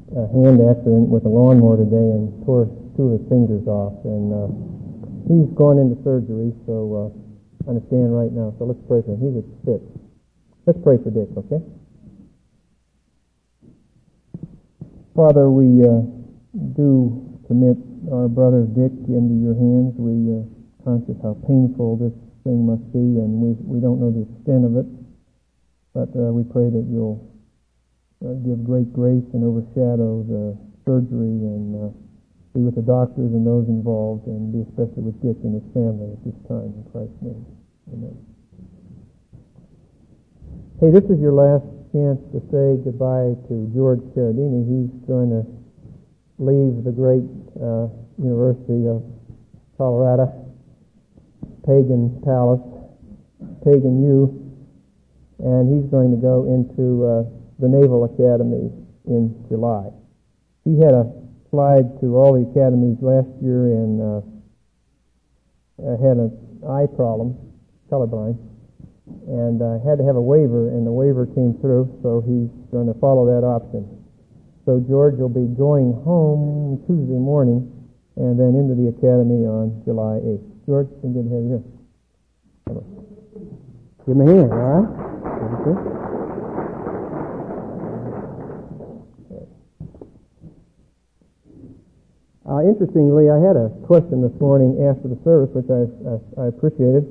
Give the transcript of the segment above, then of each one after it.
a hand accident with a lawnmower today and tore two of his fingers off. And he's gone into surgery, so I understand right now. So let's pray for him. He's at fit. Let's pray for Dick, okay? Father, we do commit our brother Dick into your hands. We conscious how painful this thing must be, and we don't know the extent of it. But we pray that you'll give great grace and overshadow the surgery and be with the doctors and those involved, and be especially with Dick and his family at this time. In Christ's name, amen. Hey, this is your last chance to say goodbye to George Carradini. He's going to leave the great University of Colorado, Pagan Palace, Pagan U, and he's going to go into the Naval Academy in July. He had applied to all the academies last year and had an eye problem, colorblind, and had to have a waiver, and the waiver came through, so he's going to follow that option. So George will be going home Tuesday morning and then into the academy on July 8th. George, it's been good to have you here. Come on. Give him a hand, all right? Interestingly, I had a question this morning after the service, which I appreciated.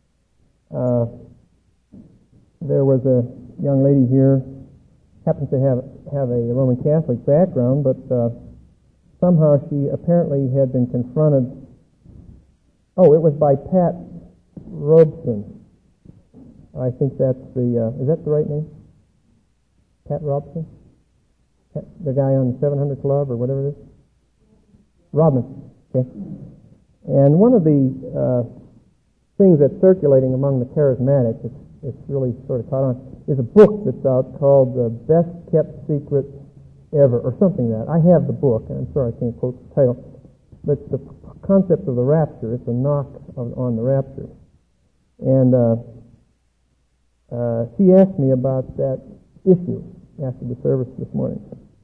There was a young lady here, happens to have a Roman Catholic background, but somehow she apparently had been confronted. Oh, it was by Pat Robeson. I think that's is that the right name? Pat Robeson? The guy on the 700 Club or whatever it is? Robinson. Okay. And one of the things that's circulating among the charismatics, it's really sort of caught on, is a book that's out called The Best Kept Secret Ever, or something like that. I have the book, and I'm sorry I can't quote the title, but it's the concept of the rapture. It's a knock on the rapture. And she asked me about that issue after the service this morning.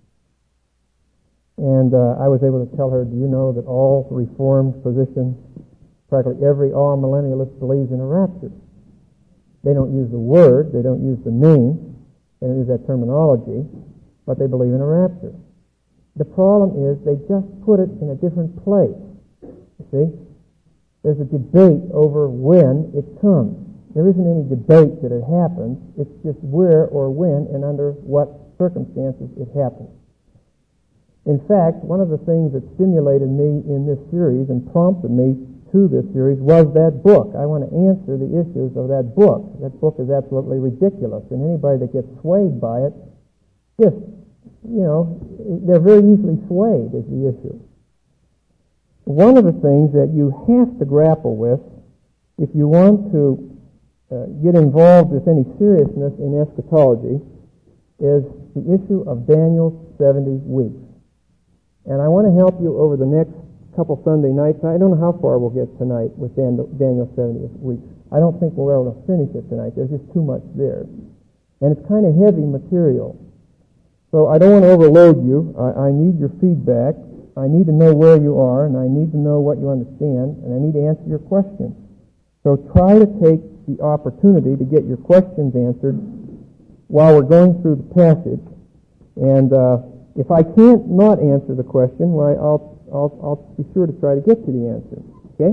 And I was able to tell her, do you know that all Reformed positions, practically every all-millennialist believes in a rapture? They don't use the word, they don't use the name, they don't use that terminology, but they believe in a rapture. The problem is they just put it in a different place. You see? There's a debate over when it comes. There isn't any debate that it happens, it's just where or when and under what circumstances it happens. In fact, one of the things that stimulated me in this series and prompted me to this series was that book. I want to answer the issues of that book. That book is absolutely ridiculous, and anybody that gets swayed by it, just, they're very easily swayed is the issue. One of the things that you have to grapple with if you want to get involved with any seriousness in eschatology is the issue of Daniel's 70 weeks. And I want to help you over the next couple Sunday nights. I don't know how far we'll get tonight with Daniel's 70 weeks. I don't think we'll be able to finish it tonight. There's just too much there. And it's kind of heavy material. So I don't want to overload you. I need your feedback. I need to know where you are, and I need to know what you understand, and I need to answer your questions. So try to take the opportunity to get your questions answered while we're going through the passage. And if I can't not answer the question, why I'll be sure to try to get to the answer. Okay?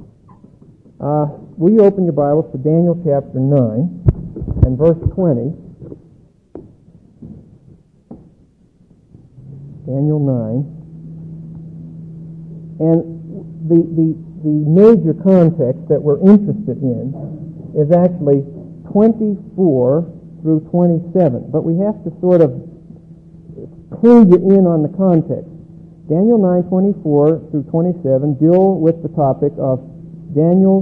Will you open your Bibles to Daniel chapter 9 and verse 20? Daniel 9. And the major context that we're interested in is actually 24 through 27. But we have to sort of clue you in on the context. Daniel 9:24 through 27 deal with the topic of Daniel's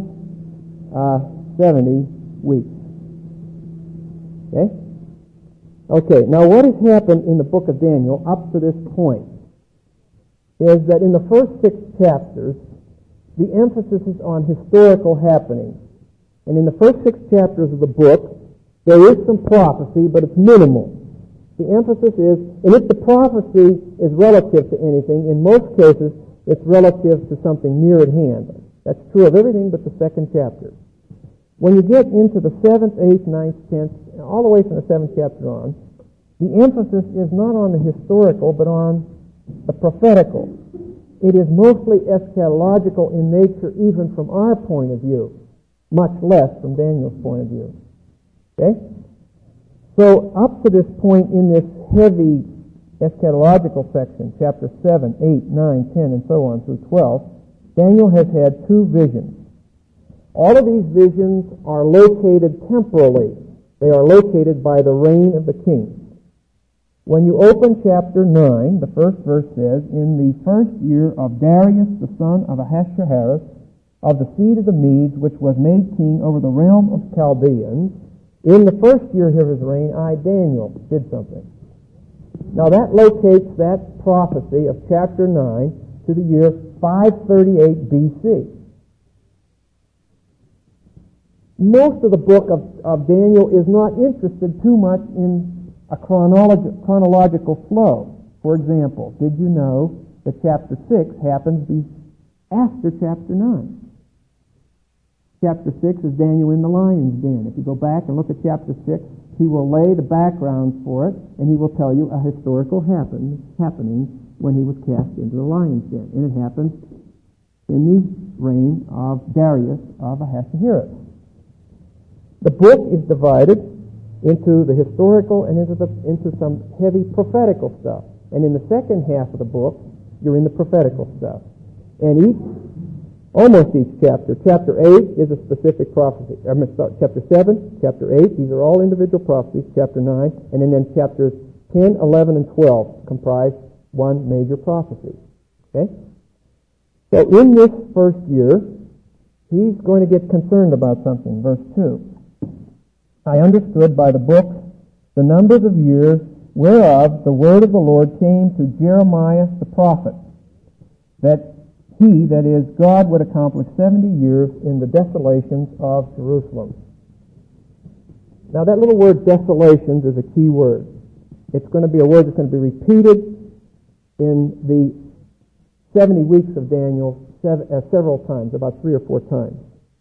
70 weeks. Okay? Okay, now what has happened in the book of Daniel up to this point is that in the first 6 chapters, the emphasis is on historical happenings. And in the first 6 chapters of the book, there is some prophecy, but it's minimal. The emphasis is, and if the prophecy is relative to anything, in most cases it's relative to something near at hand. That's true of everything but the second chapter. When you get into the 7th, 8th, 9th, 10th, all the way from the 7th chapter on, the emphasis is not on the historical, but on the prophetical. It is mostly eschatological in nature, even from our point of view, much less from Daniel's point of view. Okay? So up to this point in this heavy eschatological section, chapter 7, 8, 9, 10, and so on through 12, Daniel has had 2 visions. All of these visions are located temporally. They are located by the reign of the king. When you open chapter 9, the first verse says, "In the first year of Darius the son of Ahasuerus, of the seed of the Medes, which was made king over the realm of Chaldeans, in the first year of his reign, I, Daniel, did something." Now that locates that prophecy of chapter 9 to the year 538 BC. Most of the book of Daniel is not interested too much in a chronological flow. For example, did you know that chapter 6 happens after chapter 9? Chapter 6 is Daniel in the lion's den. If you go back and look at chapter 6, he will lay the background for it, and he will tell you a historical happening when he was cast into the lion's den. And it happens in the reign of Darius of Ahasuerus. The book is divided into the historical and into some heavy prophetical stuff. And in the second half of the book, you're in the prophetical stuff. And almost each chapter, chapter 8 is a specific prophecy. Chapter 7, chapter 8, these are all individual prophecies. Chapter 9, and then chapters 10, 11, and 12 comprise one major prophecy. Okay? So in this first year, he's going to get concerned about something. Verse 2. "I understood by the books the numbers of years whereof the word of the Lord came to Jeremiah the prophet, that he, that is, God, would accomplish 70 years in the desolations of Jerusalem." Now that little word desolations is a key word. It's going to be a word that's going to be repeated in the 70 weeks of Daniel several times, about 3 or 4 times.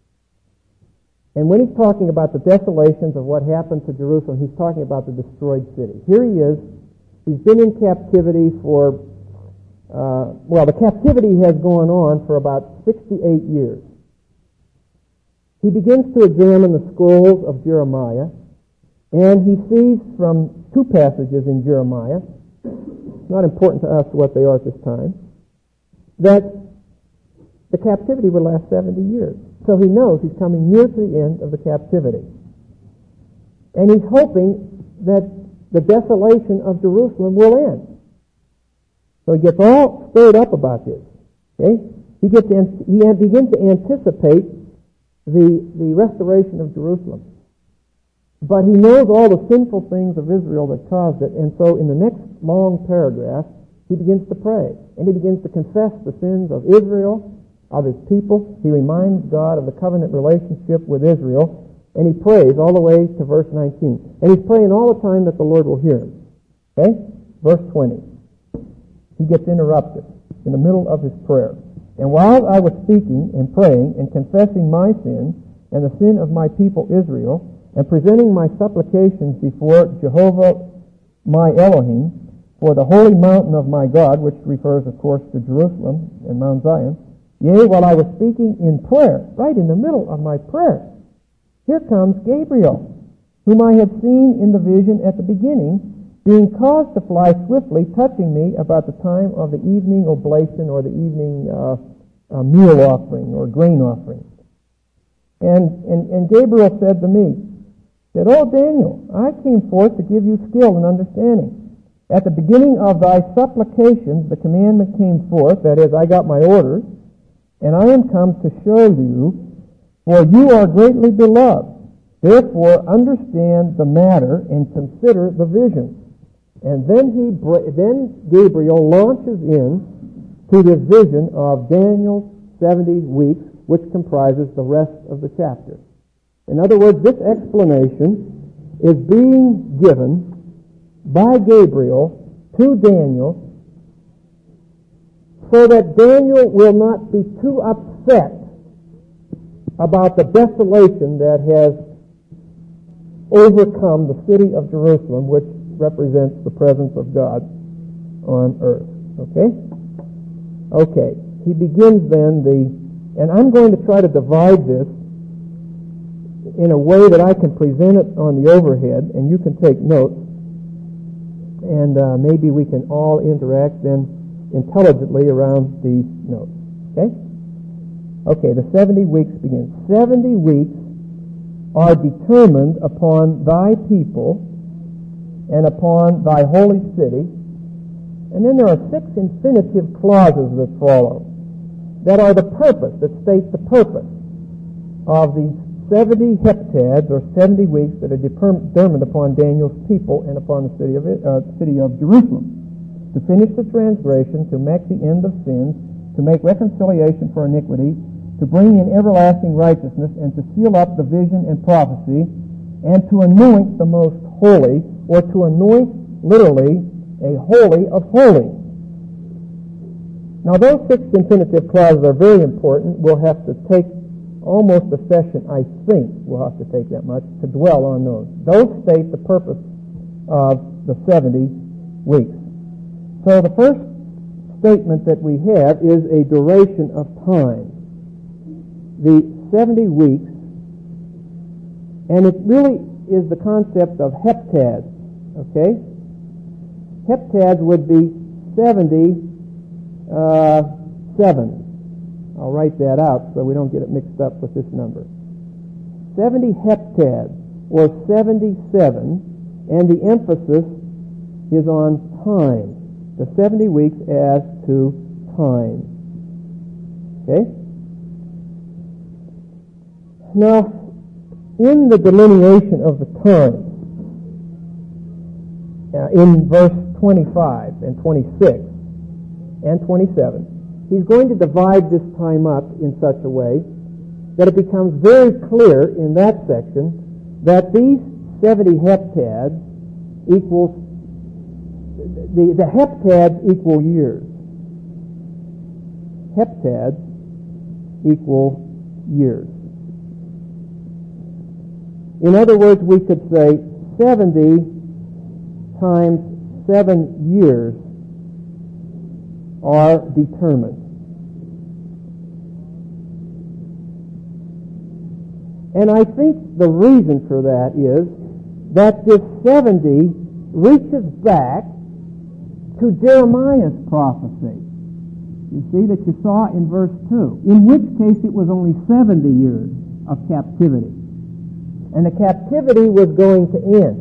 And when he's talking about the desolations of what happened to Jerusalem, he's talking about the destroyed city. Here he is. He's been in captivity for, the captivity has gone on for about 68 years. He begins to examine the scrolls of Jeremiah, and he sees from 2 passages in Jeremiah, not important to us what they are at this time, that the captivity will last 70 years. So he knows he's coming near to the end of the captivity. And he's hoping that the desolation of Jerusalem will end. So he gets all stirred up about this. Okay? He begins to anticipate the restoration of Jerusalem. But he knows all the sinful things of Israel that caused it, and so in the next long paragraph, he begins to pray. And he begins to confess the sins of Israel, of his people. He reminds God of the covenant relationship with Israel, and he prays all the way to verse 19. And he's praying all the time that the Lord will hear him. Okay? Verse 20. He gets interrupted in the middle of his prayer. "And while I was speaking and praying and confessing my sin and the sin of my people Israel, and presenting my supplications before Jehovah my Elohim for the holy mountain of my God," which refers, of course, to Jerusalem and Mount Zion, "yea, while I was speaking in prayer," right in the middle of my prayer, "here comes Gabriel, whom I had seen in the vision at the beginning, being caused to fly swiftly, touching me about the time of the evening oblation," or the evening meal offering or grain offering. And Gabriel said to me, said, "O Daniel, I came forth to give you skill and understanding. At the beginning of thy supplications the commandment came forth," that is, I got my orders, "and I am come to show you, for you are greatly beloved. Therefore understand the matter and consider the vision." And then Gabriel launches in to this vision of Daniel's 70 weeks, which comprises the rest of the chapter. In other words, this explanation is being given by Gabriel to Daniel so that Daniel will not be too upset about the desolation that has overcome the city of Jerusalem, which represents the presence of God on earth. Okay? Okay. He begins then and I'm going to try to divide this in a way that I can present it on the overhead, and you can take notes, and maybe we can all interact then intelligently around these notes. Okay? Okay, the 70 weeks begin. 70 weeks are determined upon thy people and upon thy holy city. And then there are 6 infinitive clauses that follow that are the purpose, that state the purpose of these 70 heptads, or 70 weeks, that are determined upon Daniel's people and upon the city of Jerusalem. To finish the transgression, to make the end of sins, to make reconciliation for iniquity, to bring in everlasting righteousness, and to seal up the vision and prophecy, and to anoint the most holy, or to anoint, literally, a holy of holies. Now, those 6 infinitive clauses are very important. We'll have to take almost a session, I think we'll have to take that much, to dwell on those. Those state the purpose of the 70 weeks. So the first statement that we have is a duration of time. The 70 weeks, and it really is the concept of heptads, okay? Heptads would be 77. I'll write that out so we don't get it mixed up with this number. 70 heptads, or 77, and the emphasis is on time. The 70 weeks as to time. Okay? Now, in the delineation of the time, in verse 25 and 26 and 27, he's going to divide this time up in such a way that it becomes very clear in that section that these 70 heptads equals, the heptads equal years. Heptads equal years. In other words, we could say 70 times 7 years are determined. And I think the reason for that is that this 70 reaches back to Jeremiah's prophecy. You see, that you saw in verse 2, in which case it was only 70 years of captivity. And the captivity was going to end.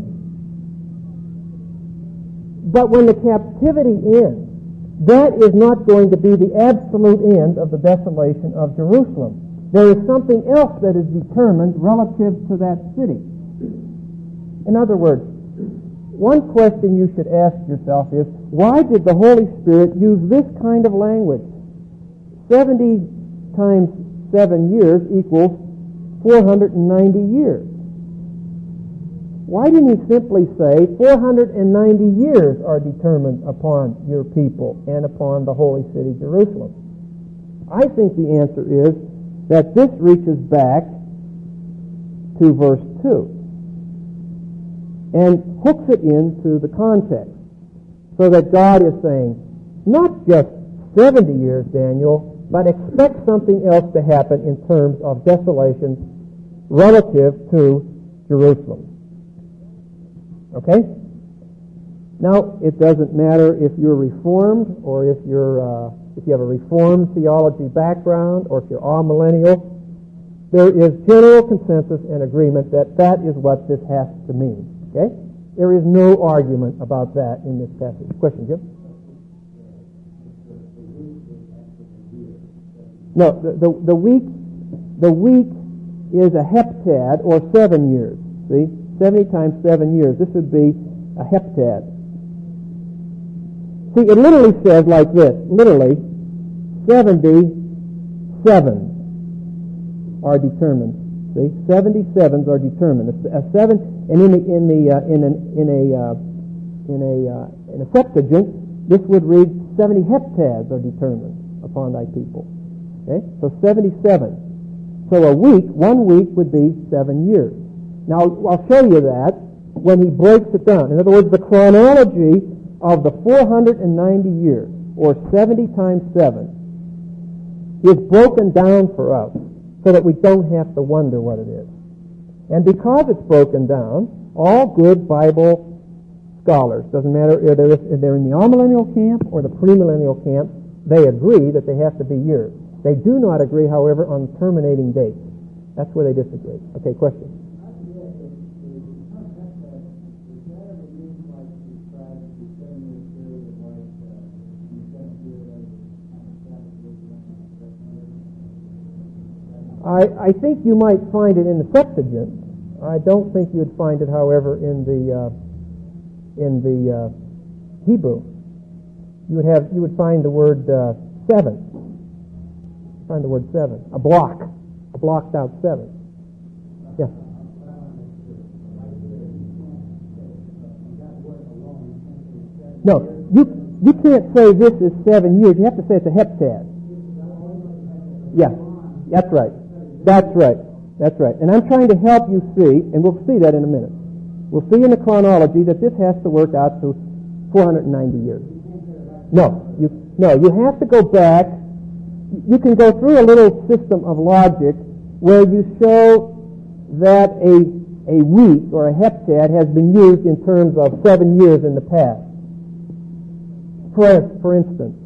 But when the captivity ends, that is not going to be the absolute end of the desolation of Jerusalem. There is something else that is determined relative to that city. In other words, one question you should ask yourself is, why did the Holy Spirit use this kind of language? 70 times 7 years equals 490 years. Why didn't he simply say 490 years are determined upon your people and upon the holy city Jerusalem? I think the answer is that this reaches back to verse 2 and hooks it into the context, so that God is saying, not just 70 years, Daniel, but expect something else to happen in terms of desolation relative to Jerusalem. Okay? Now, it doesn't matter if you're Reformed or if you have a Reformed theology background or if you're all-millennial. There is general consensus and agreement that that is what this has to mean. Okay? There is no argument about that in this passage. Question, Jim? No, the week is a heptad, or 7 years. See? 70 times 7 years. This would be a heptad. See, it literally says like this. Literally, 77 are determined. See, 77s are determined. A 7, and in a in a Septuagint, this would read 70 heptads are determined upon thy people. Okay, so 77. So a week, 1 week would be 7 years. Now I'll show you that when he breaks it down. In other words, the chronology of the 490 years, or 70 times 7, is broken down for us so that we don't have to wonder what it is. And because it's broken down, all good Bible scholars, doesn't matter if they're in the amillennial camp or the premillennial camp, they agree that they have to be years. They do not agree, however, on terminating dates. That's where they disagree. Okay, question? I think you might find it in the Septuagint. I don't think you'd find it, however, in the Hebrew. You would find the word 7. Find the word 7. A blocked out 7. Yes. No, you can't say this is 7 years. You have to say it's a heptad. Yeah, that's right. That's right. That's right. And I'm trying to help you see, and we'll see that in a minute. We'll see in the chronology that this has to work out to 490 years. No, you have to go back. You can go through a little system of logic where you show that a week or a heptad has been used in terms of 7 years in the past. For instance,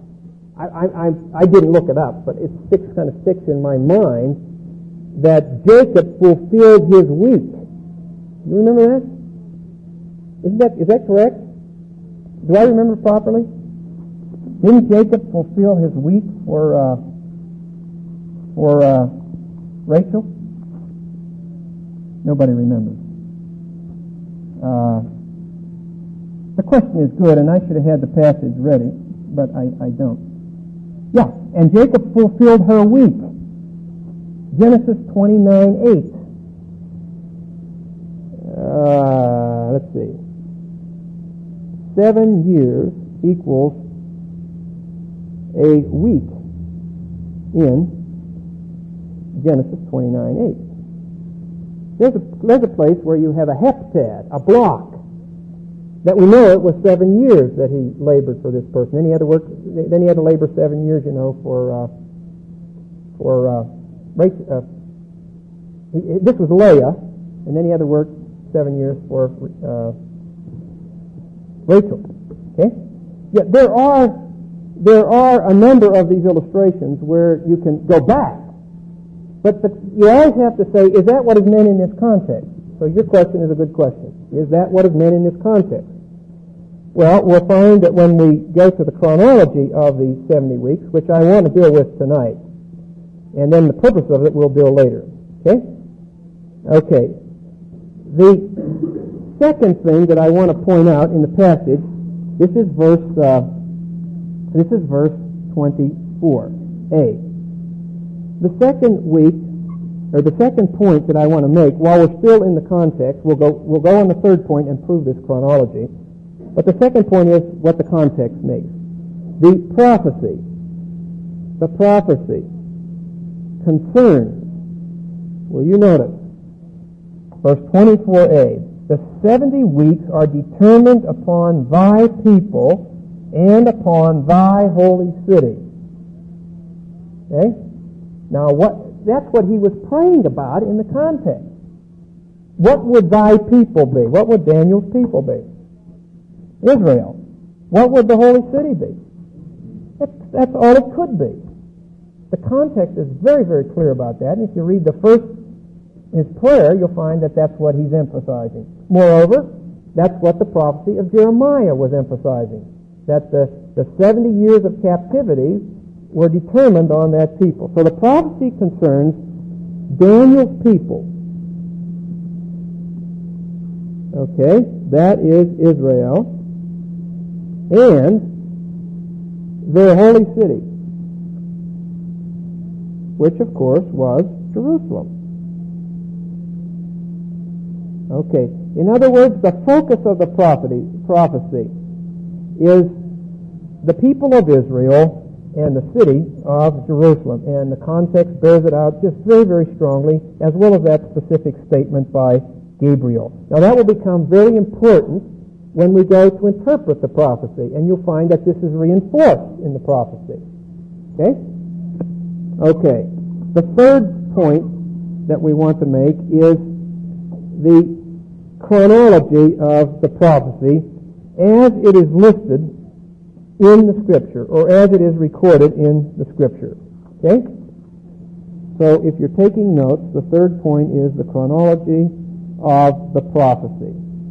I didn't look it up, but it kind of sticks in my mind that Jacob fulfilled his week. You remember that? Is that correct? Do I remember properly? Didn't Jacob fulfill his week for Rachel? Nobody remembers. The question is good, and I should have had the passage ready, but I don't. Yeah, and Jacob fulfilled her week. Genesis 29:8. Let's see. 7 years equals a week in Genesis 29:8. There's a place where you have a heptad, a block, that we know it was 7 years that he labored for this person. Then he had to work. Then he had to labor 7 years, for Rachel. This was Leah, and then he had to work 7 years for Rachel. Okay. Yeah, there are a number of these illustrations where you can go back, but you always have to say, is that what is meant in this context? So your question is a good question. Is that what is meant in this context? Well, we'll find that when we go to the chronology of the 70 weeks, which I want to deal with tonight, and then the purpose of it we'll deal later. Okay? Okay. The second thing that I want to point out in the passage, this is verse 24a. The second week, or the second point that I want to make, while we're still in the context, we'll go on the third point and prove this chronology. But the second point is what the context makes. The prophecy concerns, will you notice, verse 24a, the 70 weeks are determined upon thy people and upon thy holy city. Okay? Now that's what he was praying about in the context. What would thy people be? What would Daniel's people be? Israel. What would the holy city be? That's all it could be. The context is very, very clear about that. And if you read his prayer, you'll find that that's what he's emphasizing. Moreover, that's what the prophecy of Jeremiah was emphasizing, that the 70 years of captivity were determined on that people. So the prophecy concerns Daniel's people. Okay, that is Israel and their holy city, which of course was Jerusalem. Okay, In other words, the focus of the prophecy is the people of Israel and the city of Jerusalem. And the context bears it out just very, very strongly, as well as that specific statement by Gabriel. Now that will become very important when we go to interpret the prophecy, and you'll find that this is reinforced in the prophecy. Okay? Okay. The third point that we want to make is the chronology of the prophecy as it is listed in the Scripture, or as it is recorded in the Scripture. Okay? So if you're taking notes, the third point is the chronology of the prophecy.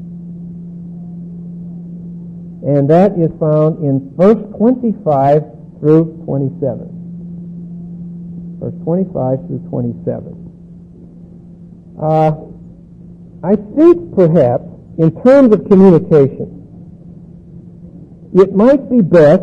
And that is found in verse 25 through 27. Verse 25 through 27. I think perhaps, in terms of communication, it might be best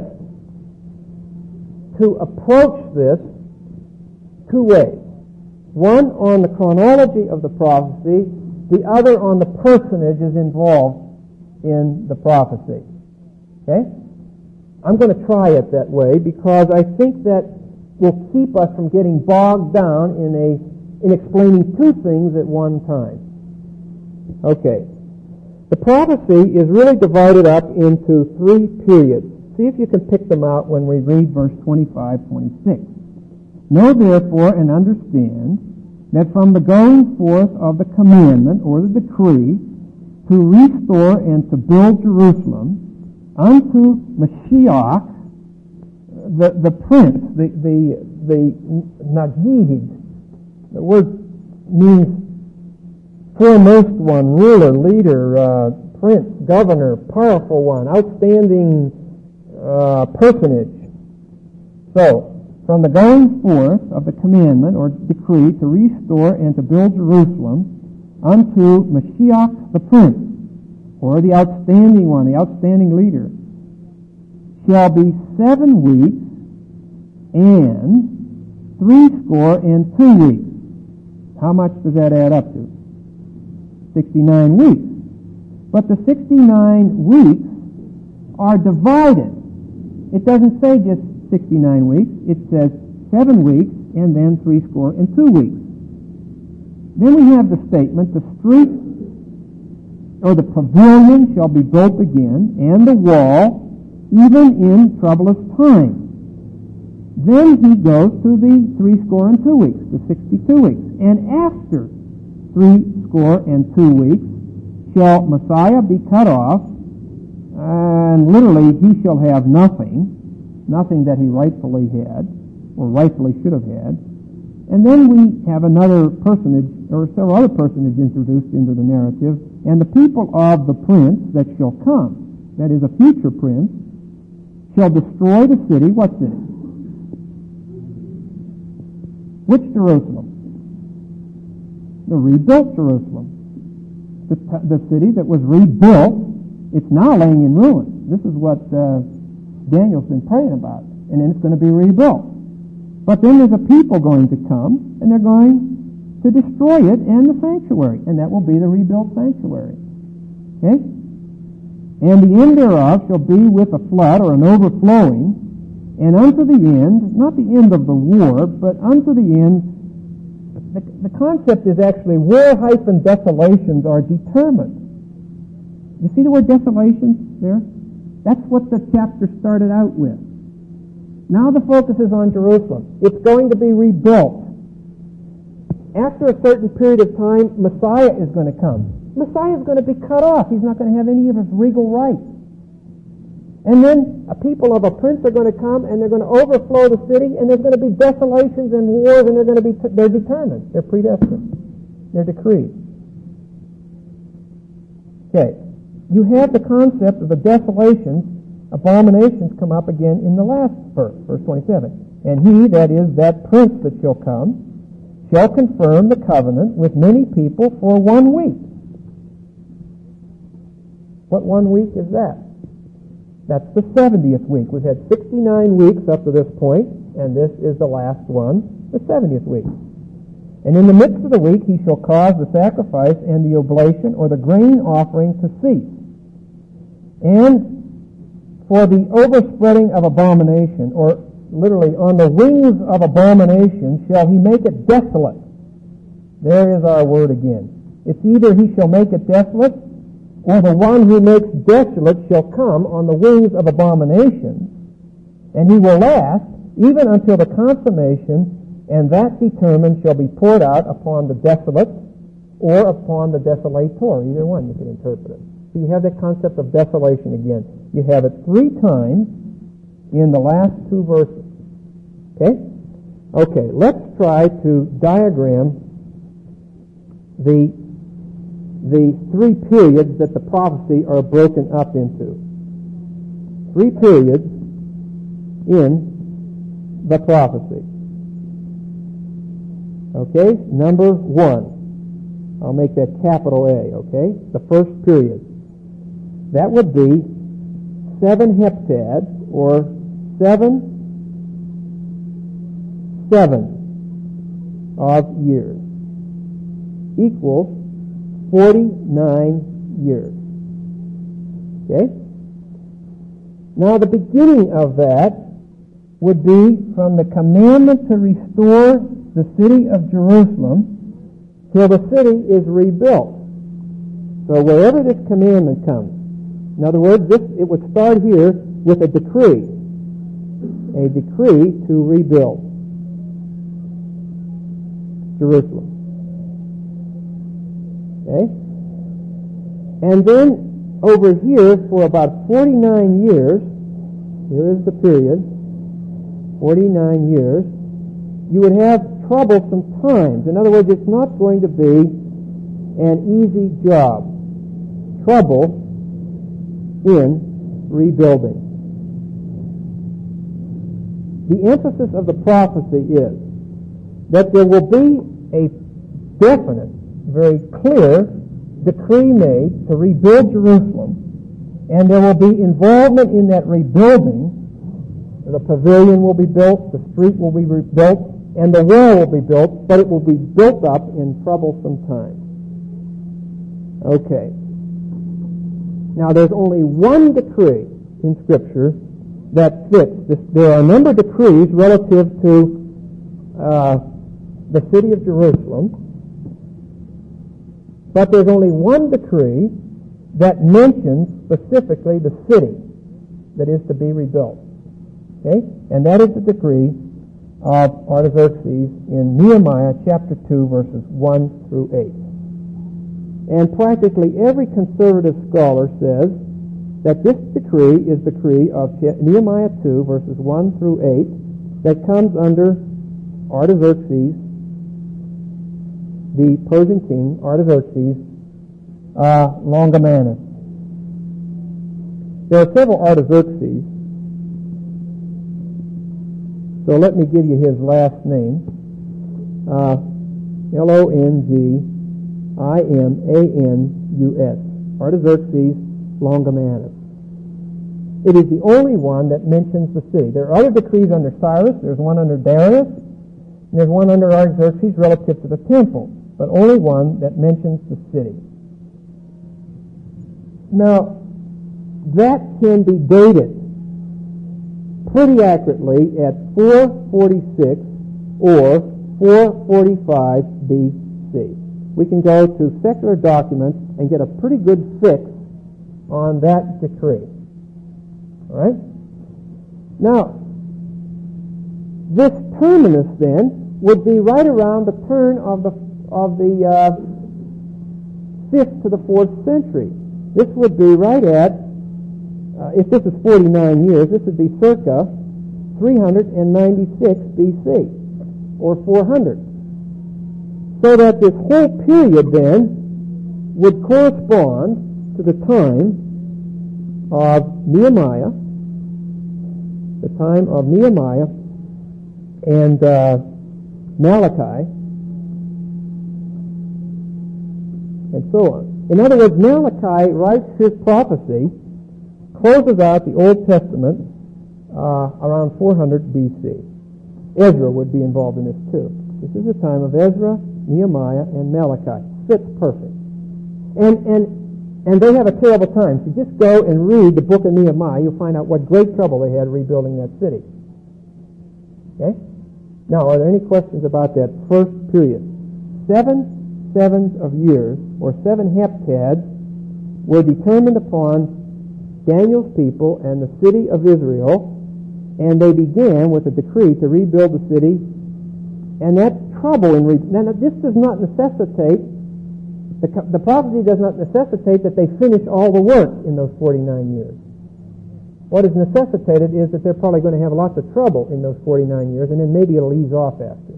to approach this two ways. One on the chronology of the prophecy, the other on the personages involved in the prophecy. Okay? I'm going to try it that way because I think that will keep us from getting bogged down in explaining two things at one time. Okay. The prophecy is really divided up into three periods. See if you can pick them out when we read verse 25, 26. Know therefore and understand that from the going forth of the commandment or the decree to restore and to build Jerusalem unto Mashiach, the prince, the Nagid, the word means foremost one, ruler, leader, prince, governor, powerful one, outstanding personage. So, from the going forth of the commandment or decree to restore and to build Jerusalem unto Mashiach the prince, or the outstanding one, the outstanding leader, shall be 7 weeks and 62 weeks. How much does that add up to? 69 weeks. But the 69 weeks are divided. It doesn't say just 69 weeks. It says 7 weeks and then 62 weeks. Then we have the statement, the street or the pavilion shall be built again, and the wall, even in troublous times. Then he goes to the 62 weeks, the 62 weeks. And after 62 weeks shall Messiah be cut off, and literally he shall have nothing that he rightfully had, or rightfully should have had. And then we have another personage, or several other personages introduced into the narrative, and the people of the prince that shall come, that is a future prince, shall destroy the city. What city? Which Jerusalem? The rebuilt Jerusalem. The city that was rebuilt, it's now laying in ruins. This is what Daniel's been praying about. And then it's going to be rebuilt. But then there's a people going to come, and they're going to destroy it and the sanctuary. And that will be the rebuilt sanctuary. Okay? And the end thereof shall be with a flood, or an overflowing, and unto the end, not the end of the war, but unto the end, the concept is actually war-desolations are determined. You see the word desolations there? That's what the chapter started out with. Now the focus is on Jerusalem. It's going to be rebuilt. After a certain period of time, Messiah is going to come. Messiah is going to be cut off. He's not going to have any of his regal rights. And then a people of a prince are going to come, and they're going to overflow the city, and there's going to be desolations and wars, and they're determined. They're predestined. They're decreed. Okay. You have the concept of the desolations, abominations come up again in the last verse, verse 27. And he, that is, that prince that shall come, shall confirm the covenant with many people for 1 week. What 1 week is that? That's the 70th week. We've had 69 weeks up to this point, and this is the last one, the 70th week. And in the midst of the week he shall cause the sacrifice and the oblation or the grain offering to cease. And for the overspreading of abomination, or literally on the wings of abomination, shall he make it desolate. There is our word again. It's either he shall make it desolate, or the one who makes desolate shall come on the wings of abomination, and he will last even until the consummation, and that determined shall be poured out upon the desolate or upon the desolator. Either one you can interpret it. So you have that concept of desolation again. You have it 3 times in the last 2 verses. Okay? Okay, let's try to diagram the 3 periods that the prophecy are broken up into. 3 periods in the prophecy. Okay, number 1. I'll make that capital A, okay? The first period. That would be 7 heptads, or 7 of years, equals 49 years. Okay? Now the beginning of that would be from the commandment to restore the city of Jerusalem till the city is rebuilt. So wherever this commandment comes, in other words, it would start here with a decree to rebuild Jerusalem. Okay? And then over here for about 49 years, here is the period, 49 years, you would have troublesome times. In other words, it's not going to be an easy job. Trouble in rebuilding. The emphasis of the prophecy is that there will be a definite, very clear decree made to rebuild Jerusalem, and there will be involvement in that rebuilding. The pavilion will be built, the street will be rebuilt, and the wall will be built, but it will be built up in troublesome times. Okay. Now there's only one decree in Scripture that fits. There are a number of decrees relative to the city of Jerusalem, but there's only one decree that mentions specifically the city that is to be rebuilt. Okay? And that is the decree of Artaxerxes in Nehemiah chapter 2 verses 1 through 8. And practically every conservative scholar says that this decree is the decree of Nehemiah 2 verses 1 through 8 that comes under Artaxerxes, the Persian king, Artaxerxes Longomanus. There are several Artaxerxes, so let me give you his last name. Longimanus. Artaxerxes Longomanus. It is the only one that mentions the city. There are other decrees under Cyrus. There's one under Darius. And there's one under Artaxerxes relative to the temple, but only one that mentions the city. Now, that can be dated pretty accurately at 446 or 445 BC. We can go to secular documents and get a pretty good fix on that decree. All right? Now, this terminus then would be right around the turn of the 5th to the 4th century. This would be right at, if this is 49 years, this would be circa 396 BC, or 400. So that this whole period then would correspond to the time of Nehemiah, and Malachi, and so on. In other words, Malachi writes his prophecy, closes out the Old Testament around 400 BC. Ezra would be involved in this too. This is the time of Ezra Nehemiah, and Malachi. Fits perfect. And they have a terrible time. If you just go and read the book of Nehemiah, you'll find out what great trouble they had rebuilding that city. Okay? Now, are there any questions about that first period? 7 sevens of years, or 7 heptads, were determined upon Daniel's people and the city of Israel, and they began with a decree to rebuild the city, and that's trouble in now this does not necessitate, the prophecy does not necessitate that they finish all the work in those 49 years. What is necessitated is that they're probably going to have lots of trouble in those 49 years, and then maybe it'll ease off after.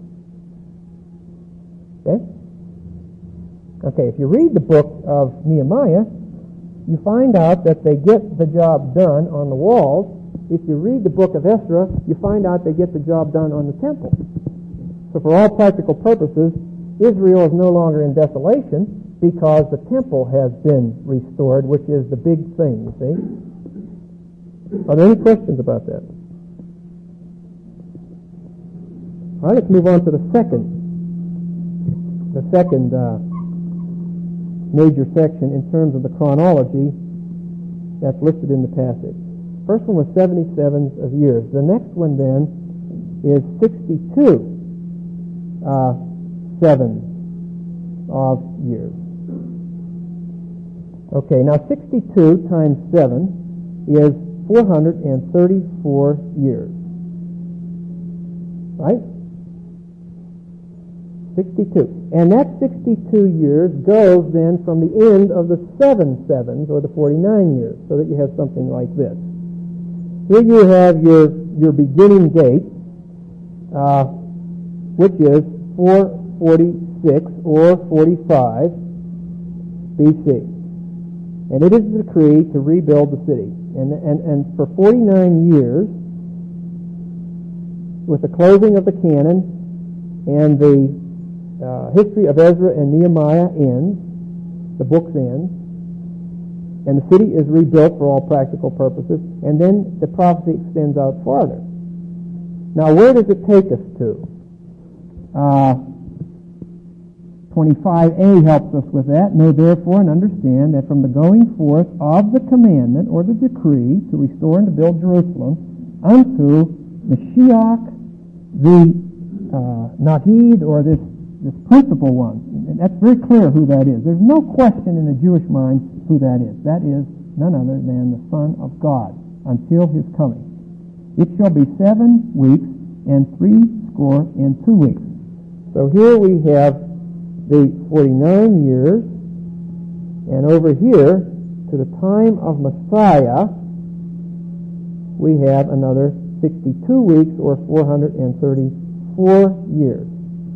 Okay? Okay, if you read the book of Nehemiah, you find out that they get the job done on the walls. If you read the book of Ezra, you find out they get the job done on the temple. So for all practical purposes, Israel is no longer in desolation because the temple has been restored, which is the big thing, you see. Are there any questions about that? All right, let's move on to the second major section in terms of the chronology that's listed in the passage. First one was 77 of years. The next one then is 62 sevens of years. Okay, now 62 times 7 is 434 years. Right? 62. And that 62 years goes then from the end of the 7 sevens, or the 49 years, so that you have something like this. Here you have your beginning date, which is 446 or 45 BC. And it is a decree to rebuild the city. And for 49 years, with the closing of the canon and the history of Ezra and Nehemiah ends, the books end, and the city is rebuilt for all practical purposes, and then the prophecy extends out farther. Now, where does it take us to? 25a helps us with that. Know therefore and understand that from the going forth of the commandment or the decree to restore and to build Jerusalem unto Mashiach the Nahid, or this principal one, and that's very clear who that is. There's no question in the Jewish mind who that is. That is none other than the Son of God until His coming. It shall be 7 weeks and 62 weeks. So here we have the 49 years, and over here, to the time of Messiah, we have another 62 weeks, or 434 years.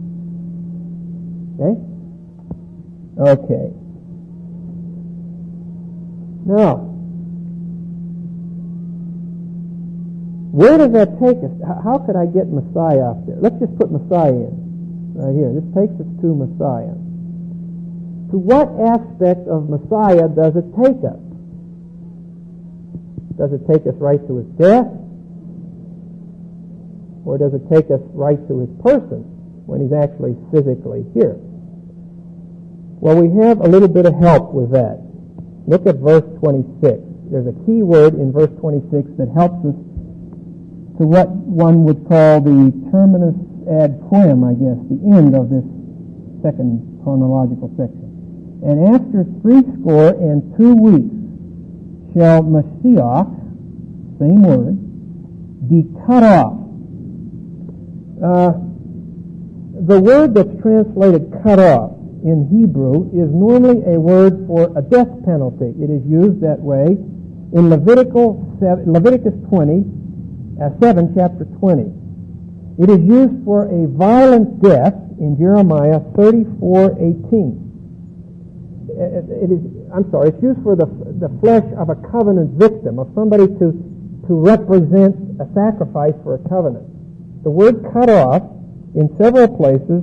Okay? Okay. Now, where does that take us? How could I get Messiah up there? Let's just put Messiah in. Right here. This takes us to Messiah. To what aspect of Messiah does it take us? Does it take us right to His death? Or does it take us right to His person when He's actually physically here? Well, we have a little bit of help with that. Look at verse 26. There's a key word in verse 26 that helps us to what one would call the terminus ad poem, I guess, the end of this second chronological section. And after 62 weeks shall Mashiach, same word, be cut off. The word that's translated cut off in Hebrew is normally a word for a death penalty. It is used that way in Leviticus 7, chapter 20. It is used for a violent death in Jeremiah 34:18. It's used for the flesh of a covenant victim, of somebody to represent a sacrifice for a covenant. The word cut off in several places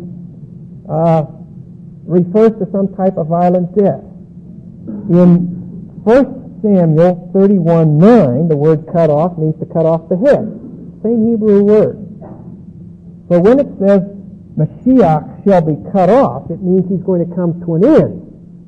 refers to some type of violent death. In 1 Samuel 31:9, the word cut off means to cut off the head. Same Hebrew word. So when it says Mashiach shall be cut off, it means he's going to come to an end.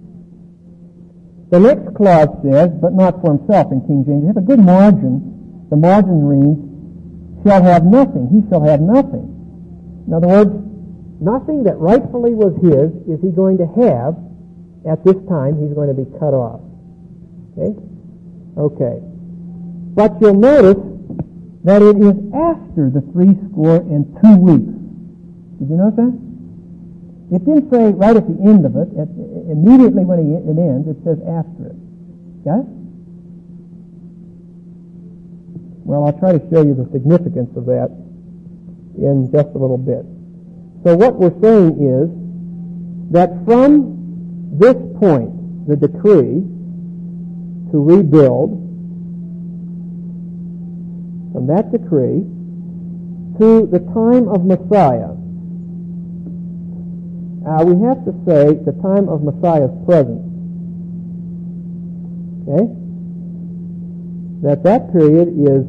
The next clause says, but not for himself in King James. You have a good margin. The margin reads, shall have nothing. He shall have nothing. In other words, nothing that rightfully was his is he going to have at this time. He's going to be cut off. Okay? Okay. But you'll notice that it is after the 62 weeks. Did you notice that? It didn't say right at the end of it. Immediately when it ends, it says after it. Got it? Well, I'll try to show you the significance of that in just a little bit. So what we're saying is that from this point, the decree to rebuild, from that decree to the time of Messiah, we have to say the time of Messiah's presence. Okay? That period is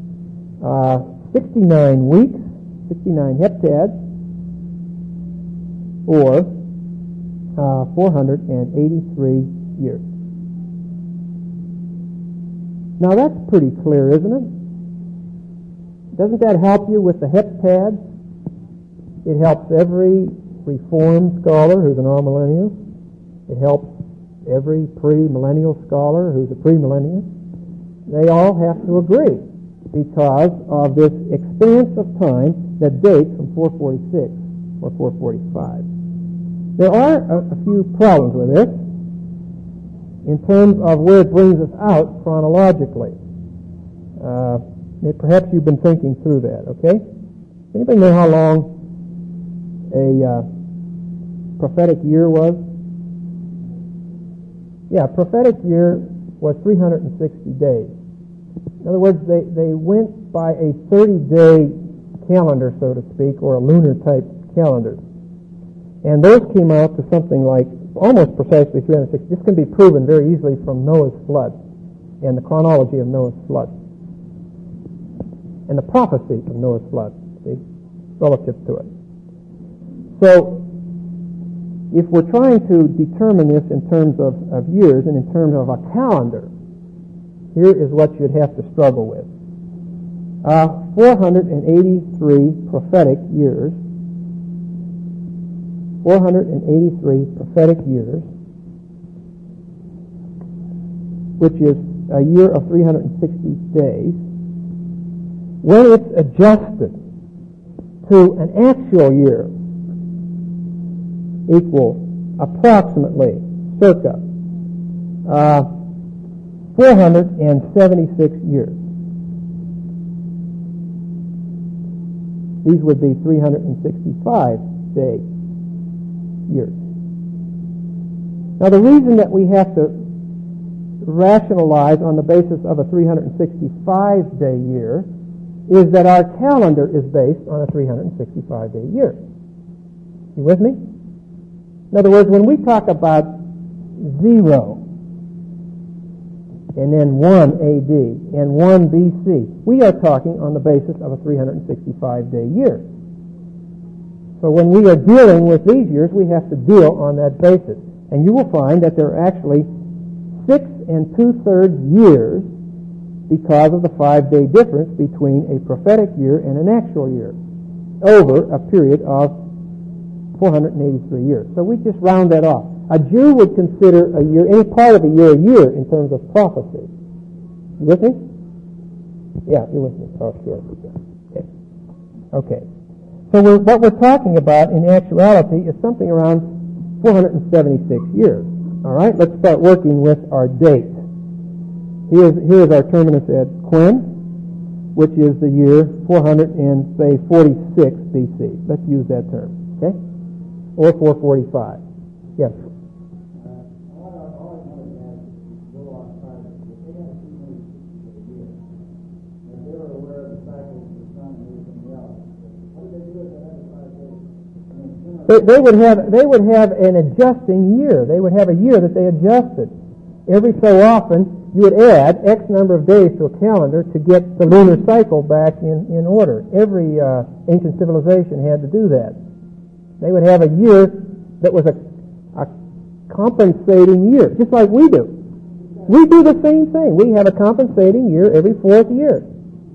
69 weeks, 69 heptads, or 483 years. Now that's pretty clear, isn't it? Doesn't that help you with the heptads? It helps every Reformed scholar who's an amillennialist. It helps every pre-millennial scholar who's a premillennialist. They all have to agree because of this expanse of time that dates from 446 or 445. There are a few problems with this in terms of where it brings us out chronologically. Perhaps you've been thinking through that, okay? Anybody know how long a prophetic year was? Yeah, prophetic year was 360 days. In other words, they went by a 30-day calendar, so to speak, or a lunar type calendar. And those came out to something like almost precisely 360. This can be proven very easily from Noah's flood and the chronology of Noah's flood and the prophecy of Noah's flood, see, relative to it. So, if we're trying to determine this in terms of years and in terms of a calendar, here is what you'd have to struggle with. 483 prophetic years. 483 prophetic years, which is a year of 360 days. When it's adjusted to an actual year, equals approximately, circa, 476 years. These would be 365 day years. Now the reason that we have to rationalize on the basis of a 365 day year is that our calendar is based on a 365 day year. You with me? In other words, when we talk about 0 and then 1 AD and 1 BC, we are talking on the basis of a 365 day year. So when we are dealing with these years, we have to deal on that basis. And you will find that there are actually 6 2/3 years because of the 5-day difference between a prophetic year and an actual year over a period of 483 years. So we just round that off. A Jew would consider a year, any part of a year in terms of prophecy. You with me? Yeah, you're with me. Oh, sure. Okay. Okay. So what we're talking about in actuality is something around 476 years. All right, let's start working with our date. Here's our terminus at Quin, which is the year 446 BC. Let's use that term, okay? Or 445. Yes. They would have an adjusting year. They would have a year that they adjusted. Every so often, you would add X number of days to a calendar to get the lunar cycle back in order. Every ancient civilization had to do that. They would have a year that was a compensating year, just like we do. We do the same thing. We have a compensating year every fourth year.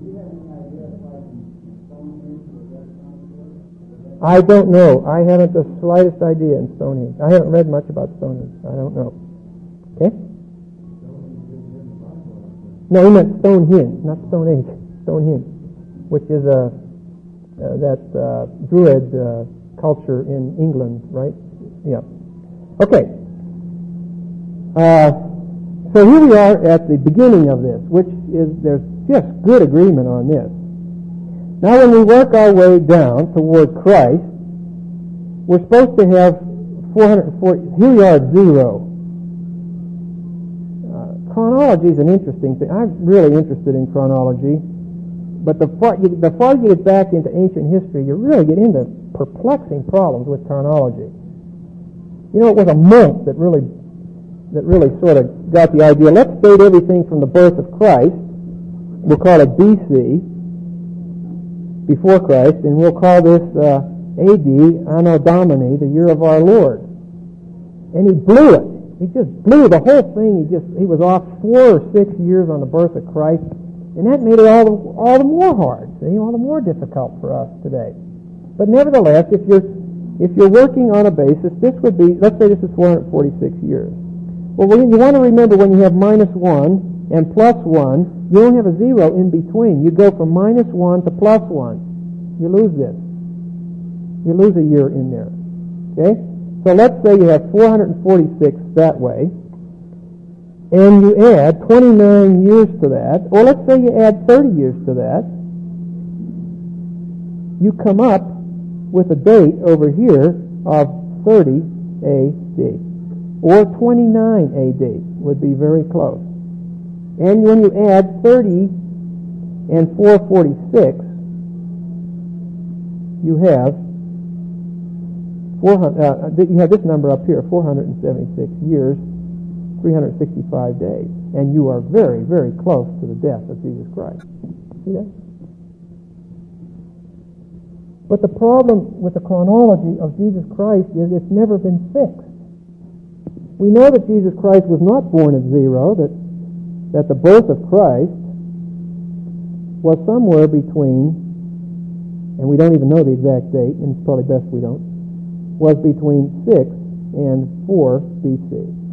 I don't know. I haven't the slightest idea in Stonehenge. I haven't read much about Stonehenge. I don't know. Okay? No, he meant Stonehenge, not Stonehenge. Stonehenge, which is that Druid culture in England, right? Yeah. Okay. So here we are at the beginning of this, which is, there's just good agreement on this. Now when we work our way down toward Christ, we're supposed to have 440, here we are at 0. Chronology is an interesting thing. I'm really interested in chronology, but the far you get back into ancient history, you really get into perplexing problems with chronology. You know, it was a monk that really sort of got the idea. Let's date everything from the birth of Christ. We'll call it BC, before Christ, and we'll call this AD, Anno Domini, the year of our Lord. And he blew it. He just blew the whole thing. He was off 4 or 6 years on the birth of Christ, and that made it all the more hard, all the more difficult for us today. But nevertheless, if you're working on a basis, this would be, let's say this is 446 years. Well, you want to remember when you have -1 and +1, you don't have a 0 in between. You go from -1 to +1. You lose this. You lose a year in there. Okay? So let's say you have 446 that way, and you add 29 years to that, or let's say you add 30 years to that, you come up with a date over here of 30 AD, or 29 AD would be very close. And when you add 30 and 446, you have you have this number up here, 476 years, 365 days, and you are very, very close to the death of Jesus Christ. See that? But the problem with the chronology of Jesus Christ is it's never been fixed. We know that Jesus Christ was not born at 0, that the birth of Christ was somewhere between, and we don't even know the exact date, and it's probably best we don't, was between 6 and 4 BC.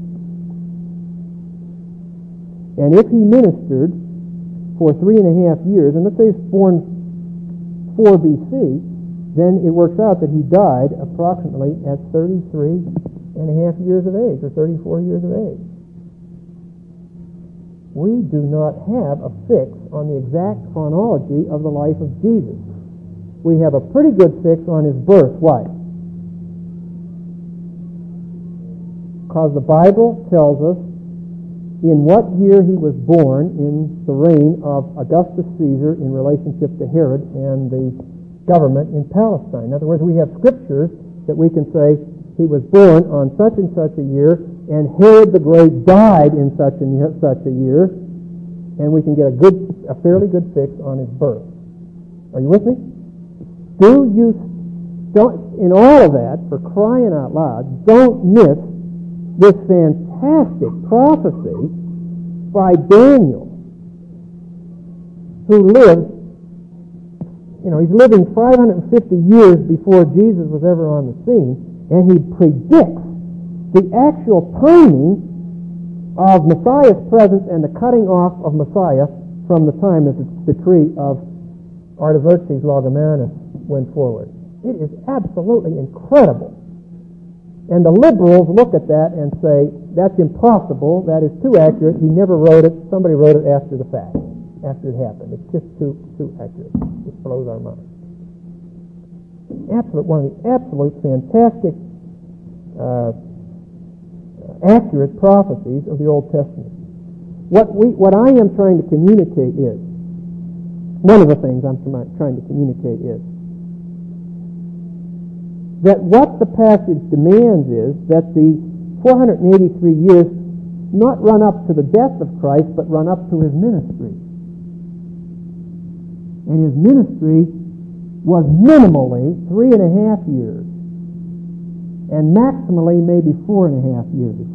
And if he ministered for 3.5 years, and let's say he's born 4 BC, then it works out that he died approximately at 33.5 years of age, or 34 years of age. We do not have a fix on the exact chronology of the life of Jesus. We have a pretty good fix on his birth. Why? Because the Bible tells us in what year he was born in the reign of Augustus Caesar in relationship to Herod and the government in Palestine. In other words, we have scriptures that we can say he was born on such and such a year, and Herod the Great died in such and such a year, and we can get a fairly good fix on his birth. Are you with me? In all of that, for crying out loud, don't miss this fantastic prophecy by Daniel, who lived, he's living 550 years before Jesus was ever on the scene, and he predicts the actual timing of Messiah's presence and the cutting off of Messiah from the time that the decree of Artaxerxes Longomanus went forward. It is absolutely incredible. And the liberals look at that and say, that's impossible, that is too accurate, he never wrote it, somebody wrote it after the fact, after it happened. It's just too accurate. It blows our mind. One of the absolute fantastic accurate prophecies of the Old Testament. What I am trying to communicate is, one of the things I'm trying to communicate is, that what the passage demands is that the 483 years not run up to the death of Christ, but run up to his ministry. And his ministry was minimally 3.5 years. and maximally maybe 4.5 years.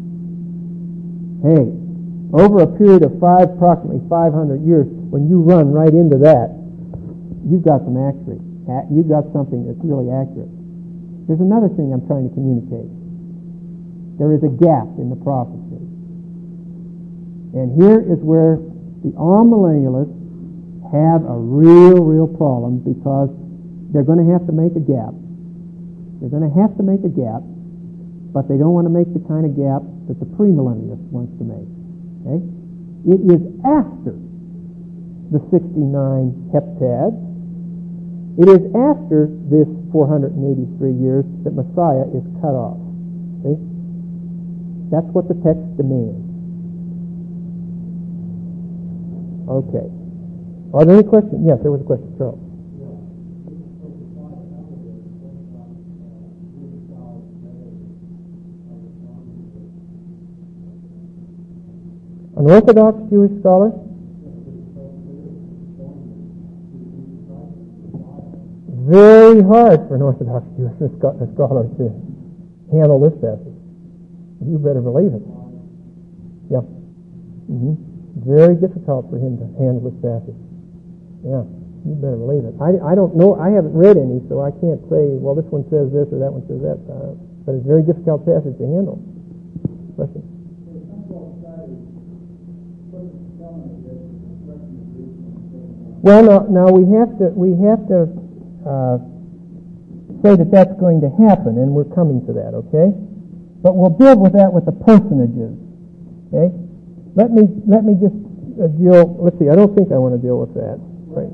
Hey, over a period of approximately 500 years, when you run right into that, you've got some accuracy. You've got something that's really accurate. There's another thing I'm trying to communicate. There is a gap in the prophecy. And here is where the amillennialists have a real problem, because they're going to have to make a gap. They're going to have to make a gap, but they don't want to make the kind of gap that the premillennialist wants to make. Okay? It is after the 69 heptads. It is after this 483 years that Messiah is cut off. See? That's what the text demands. Okay. Are there any questions? Yes, there was a question. Charles. An Orthodox Jewish scholar? Very hard for an Orthodox Jewish scholar to handle this passage. You better believe it. Yeah. Mm-hmm. Very difficult for him to handle this passage. Yeah, you better believe it. I don't know. I haven't read any, so I can't say, well, this one says this or that one says that. But it's a very difficult passage to handle. Question? Well, now we have to say that that's going to happen, and we're coming to that, okay? But we'll deal with that with the personages, okay? Let me just deal. Let's see. I don't think I want to deal with that. Right.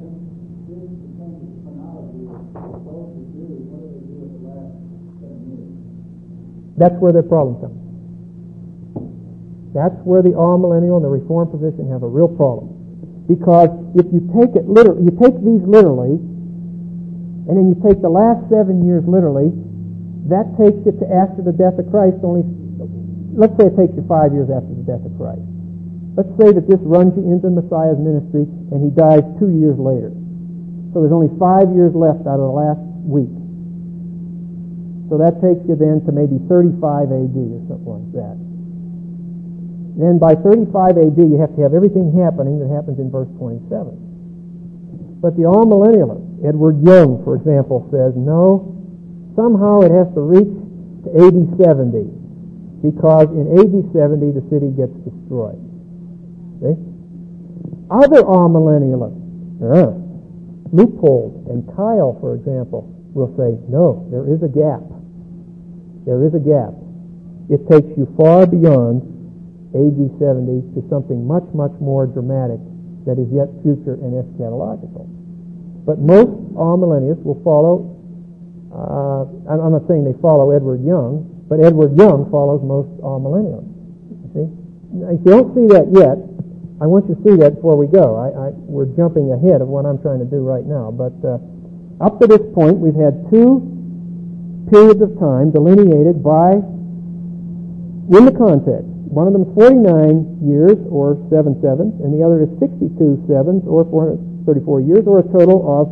That's where their problem comes. That's where the all-millennial and the Reformed position have a real problem. Because if you take it literally, you take these literally, and then you take the last 7 years literally, that takes you to after the death of Christ. Let's say it takes you 5 years after the death of Christ. Let's say that this runs you into Messiah's ministry, and he dies 2 years later. So there's only 5 years left out of the last week. So that takes you then to maybe 35 AD or something like that. Then by 35 AD, you have to have everything happening that happens in verse 27. But the all-millennialist, Edward Young, for example, says, no, somehow it has to reach to AD 70, because in AD 70 the city gets destroyed. See? Other all-millennialists, Loophole and Kyle, for example, will say, no, there is a gap. There is a gap. It takes you far beyond AD 70 to something much, much more dramatic that is yet future and eschatological. But most all-millennialists will follow, I'm not saying they follow Edward Young, but Edward Young follows most all-millennialists. You see? If you don't see that yet, I want you to see that before we go. We're jumping ahead of what I'm trying to do right now. But up to this point, we've had 2 periods of time delineated by, in the context. One of them is 49 years, or 7 sevens, and the other is 62 sevens, or 434 years, or a total of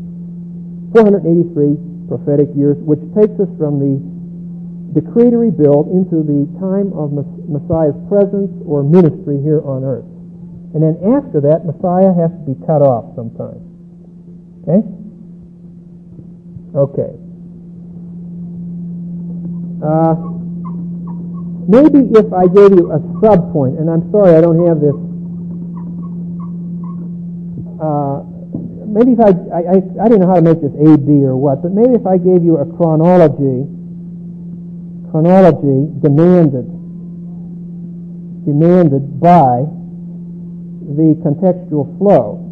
483 prophetic years, which takes us from the decree to rebuild into the time of Messiah's presence or ministry here on earth. And then after that, Messiah has to be cut off sometime. Okay? Okay. Maybe if I gave you a sub-point, and I'm sorry I don't have this, maybe if I don't know how to make this A, B, or what, but maybe if I gave you a chronology demanded by the contextual flow,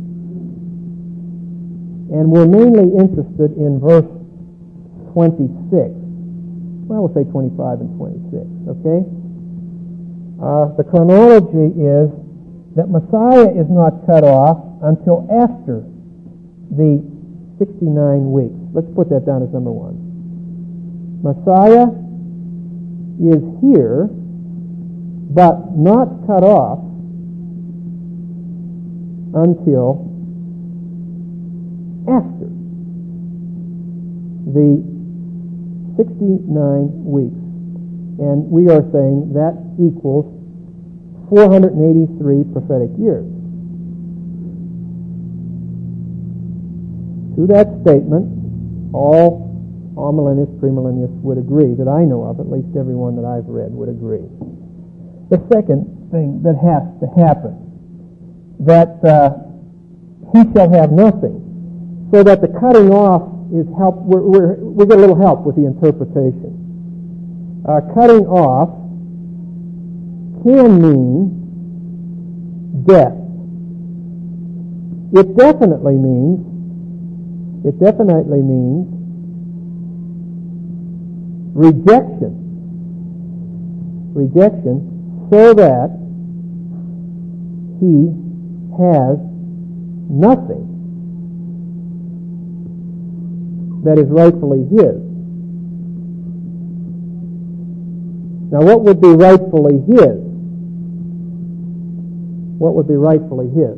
and we're mainly interested in verse 26. Well, we'll say 25 and 26, okay? The chronology is that Messiah is not cut off until after the 69 weeks. Let's put that down as number 1. Messiah is here, but not cut off until after the 69 weeks. And we are saying that equals 483 prophetic years. To that statement, all amillennialists, premillennialists would agree, that I know of, at least everyone that I've read would agree. The second thing that has to happen, that he shall have nothing, so that the cutting off is help. We get a little help with the interpretation. Cutting off can mean death. It definitely means rejection, so that he has nothing that is rightfully his. Now, what would be rightfully his? What would be rightfully his?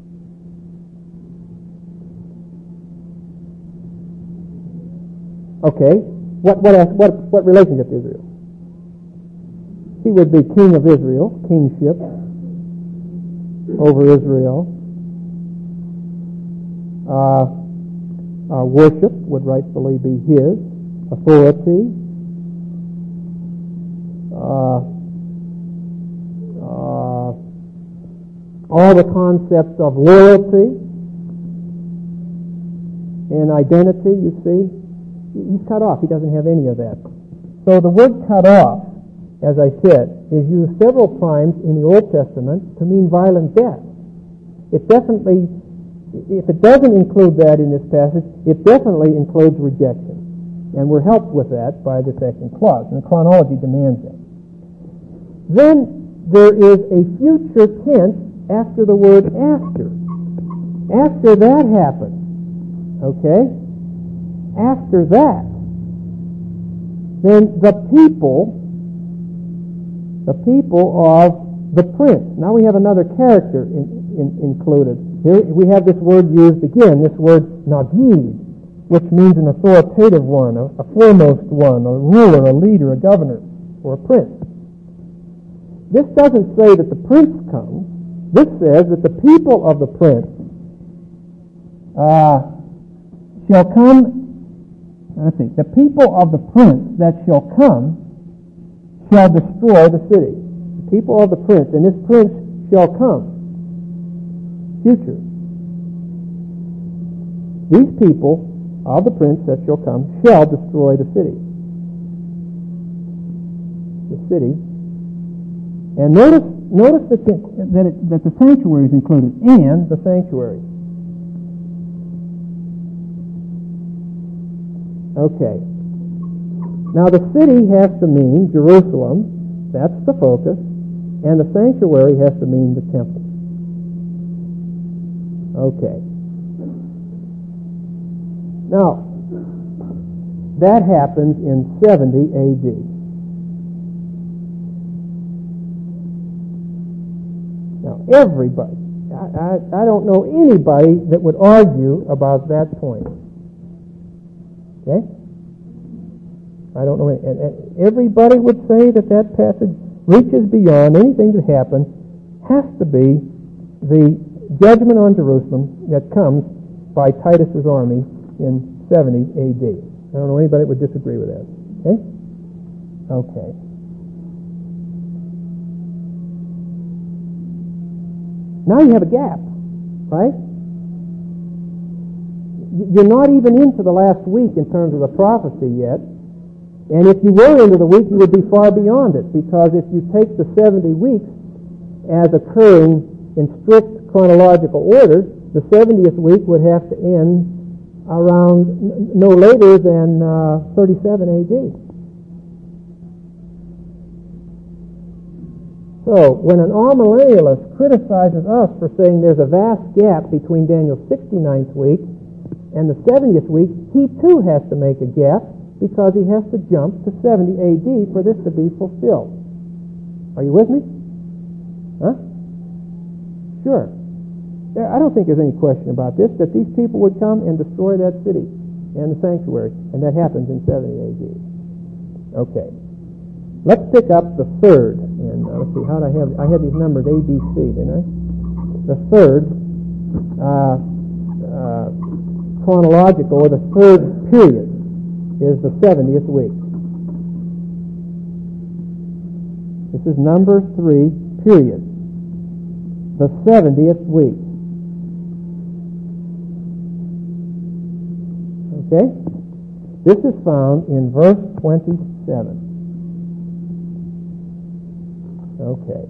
Okay, what relationship to Israel? He would be king of Israel, kingship over Israel. Worship would rightfully be his. Authority. All the concepts of loyalty and identity, you see, he's cut off. He doesn't have any of that. So the word cut off, as I said, is used several times in the Old Testament to mean violent death. It definitely, if it doesn't include that in this passage, it definitely includes rejection. And we're helped with that by the second clause, and the chronology demands that. Then there is a future tense after the word after. After that happens, okay? After that, then the people of the prince. Now we have another character included. Here we have this word used again, this word nagid, which means an authoritative one, a foremost one, a ruler, a leader, a governor, or a prince. This doesn't say that the prince comes. This says that the people of the prince shall come. Let's see. The people of the prince that shall come shall destroy the city. The people of the prince, and this prince shall come. Future. These people of the prince that shall come shall destroy the city. The city. And notice that the sanctuary is included, and the sanctuary. Okay. Now the city has to mean Jerusalem, that's the focus, and the sanctuary has to mean the temple. Okay. Now, that happens in 70 A.D. Now, everybody, I don't know anybody that would argue about that point. Okay? I don't know. And everybody would say that that passage reaches beyond anything that happened, has to be the judgment on Jerusalem that comes by Titus's army in 70 A.D. I don't know anybody that would disagree with that. Okay? Okay. Now you have a gap, right? You're not even into the last week in terms of the prophecy yet. And if you were into the week, you would be far beyond it, because if you take the 70 weeks as occurring in strict chronological order, the 70th week would have to end around no later than 37 A.D. So, when an amillennialist criticizes us for saying there's a vast gap between Daniel's 69th week and the 70th week, he too has to make a gap, because he has to jump to 70 A.D. for this to be fulfilled. Are you with me? Huh? Sure. I don't think there's any question about this, that these people would come and destroy that city and the sanctuary, and that happens in 70 A.D. Okay. Let's pick up the third. And let's see, how did I had these numbers A, B, C, didn't I? The third chronological, or the third period, is the 70th week. This is number 3, period. The 70th week. Okay? This is found in verse 27. Okay.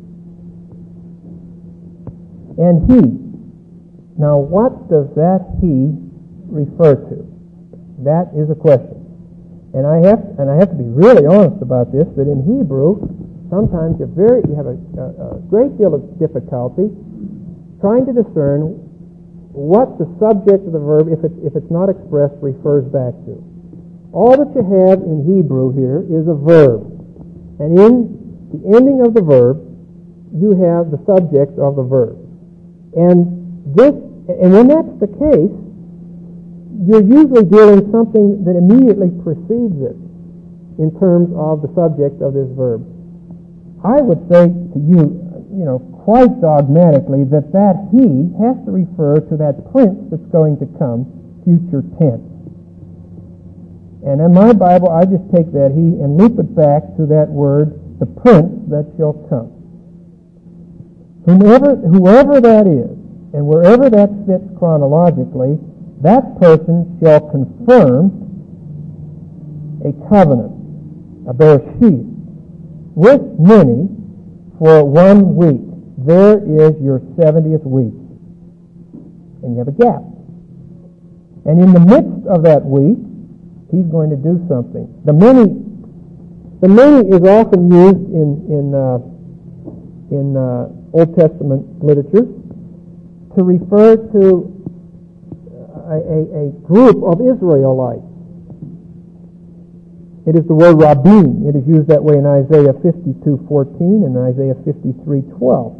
And he. Now, what does that he refer to? That is a question. And I have to be really honest about this, that in Hebrew, sometimes you have a great deal of difficulty trying to discern what the subject of the verb, if it's not expressed, refers back to. All that you have in Hebrew here is a verb. And in the ending of the verb, you have the subject of the verb. And when that's the case, you're usually dealing something that immediately precedes it in terms of the subject of this verb. I would say to you, quite dogmatically, that he has to refer to that prince that's going to come, future tense. And in my Bible, I just take that he and loop it back to that word, the prince that shall come. Whoever that is, and wherever that fits chronologically, that person shall confirm a covenant, a bereshit, with many for 1 week. There is your 70th week. And you have a gap. And in the midst of that week, he's going to do something. The many is often used in Old Testament literature to refer to a group of Israelites. It is the word Rabim. It is used that way in Isaiah 52:14 and Isaiah 53:12.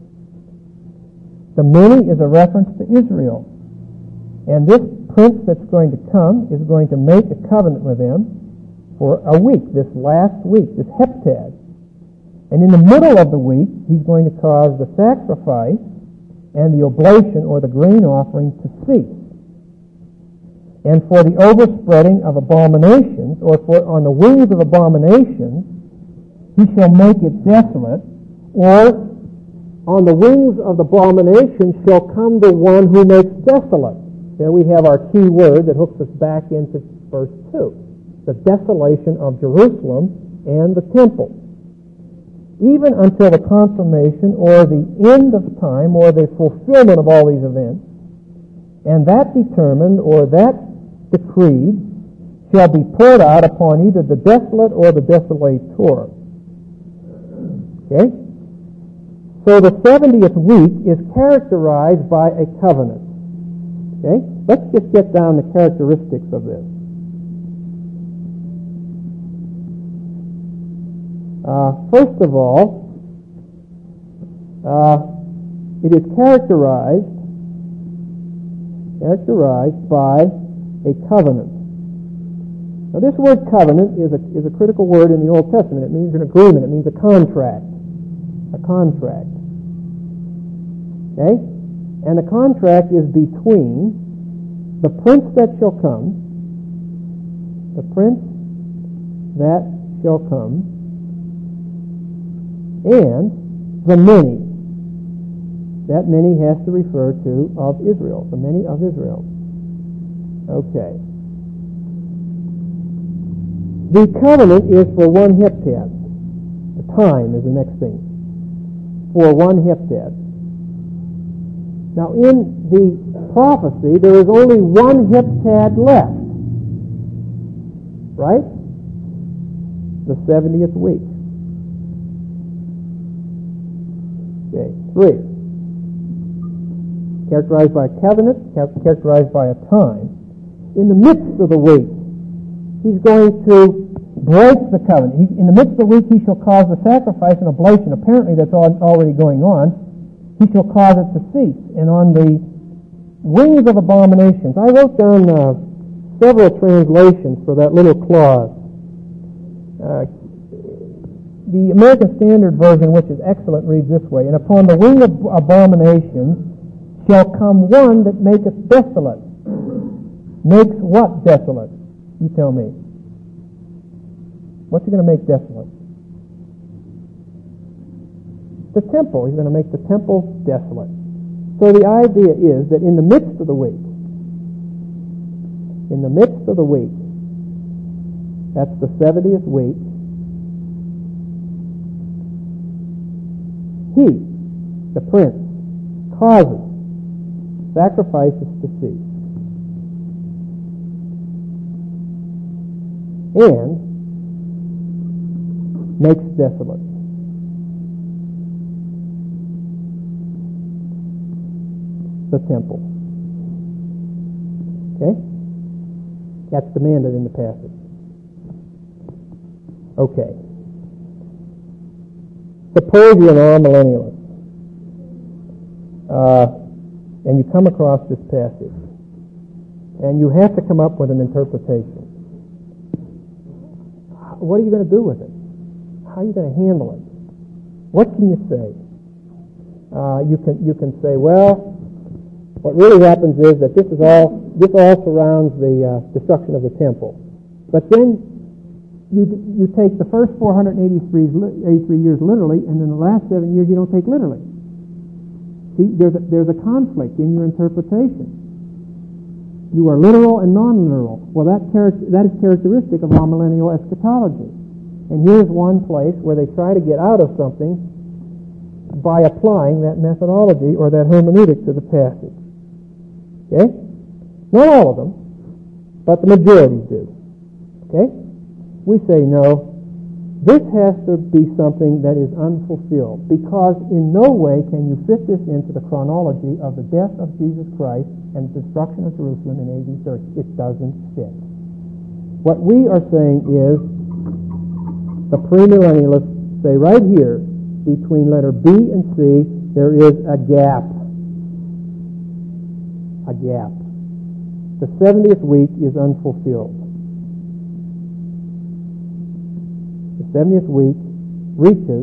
The many is a reference to Israel. And this prince that's going to come is going to make a covenant with them for a week, this last week, this heptad. And in the middle of the week, he's going to cause the sacrifice and the oblation or the grain offering to cease. And for the overspreading of abominations, or on the wings of abominations, he shall make it desolate, or on the wings of the abominations shall come the one who makes desolate. There we have our key word that hooks us back into verse 2, the desolation of Jerusalem and the temple. Even until the consummation or the end of time or the fulfillment of all these events, and that determined or that decreed shall be poured out upon either the desolate or the desolator. Okay? So the 70th week is characterized by a covenant. Okay? Let's just get down the characteristics of this. First of all, it is characterized by a covenant. Now, this word covenant is a critical word in the Old Testament. It means an agreement. It means a contract. A contract. Okay? And the contract is between the prince that shall come, the prince that shall come, and the many. That many has to refer to of Israel, the many of Israel. Okay. The covenant is for 1 heptad. The time is the next thing. For 1 heptad. Now, in the prophecy, there is only 1 heptad left. Right? The 70th week. Okay. 3. Characterized by a covenant, characterized by a time. In the midst of the week, he's going to break the covenant. In the midst of the week, he shall cause the sacrifice and oblation. Apparently, that's already going on. He shall cause it to cease. And on the wings of abominations, I wrote down several translations for that little clause. The American Standard Version, which is excellent, reads this way: "And upon the wing of abominations shall come one that maketh desolate." Makes what desolate? You tell me. What's he going to make desolate? The temple. He's going to make the temple desolate. So the idea is that in the midst of the week, that's the 70th week, he, the prince, causes sacrifices to cease and makes desolate. The temple. Okay? That's demanded in the passage. Okay. Suppose you're an amillennialist, and you come across this passage, and you have to come up with an interpretation. What are you going to do with it? How are you going to handle it? What can you say? You can say, well, what really happens is that this all surrounds the destruction of the temple. But then you take the first 483 years literally, and then the last 7 years you don't take literally. See, there's a conflict in your interpretation. You are literal and non-literal. Well, that is characteristic of amillennial eschatology. And here's one place where they try to get out of something by applying that methodology or that hermeneutic to the passage. Okay? Not all of them, but the majority do. Okay? We say, no, this has to be something that is unfulfilled, because in no way can you fit this into the chronology of the death of Jesus Christ and the destruction of Jerusalem in AD 30. It doesn't fit. What we are saying is, the premillennialists say right here, between letter B and C, there is a gap. A gap. The 70th week is unfulfilled. The 70th week reaches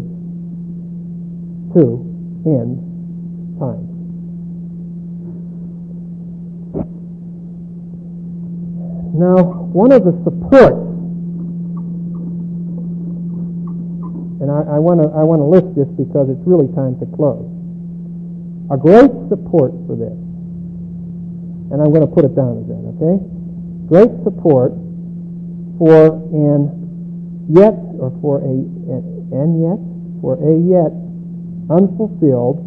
to end time. Now, one of the supports, and I want to list this because it's really time to close. A great support for this, and I'm going to put it down as that, okay? Great support for a yet unfulfilled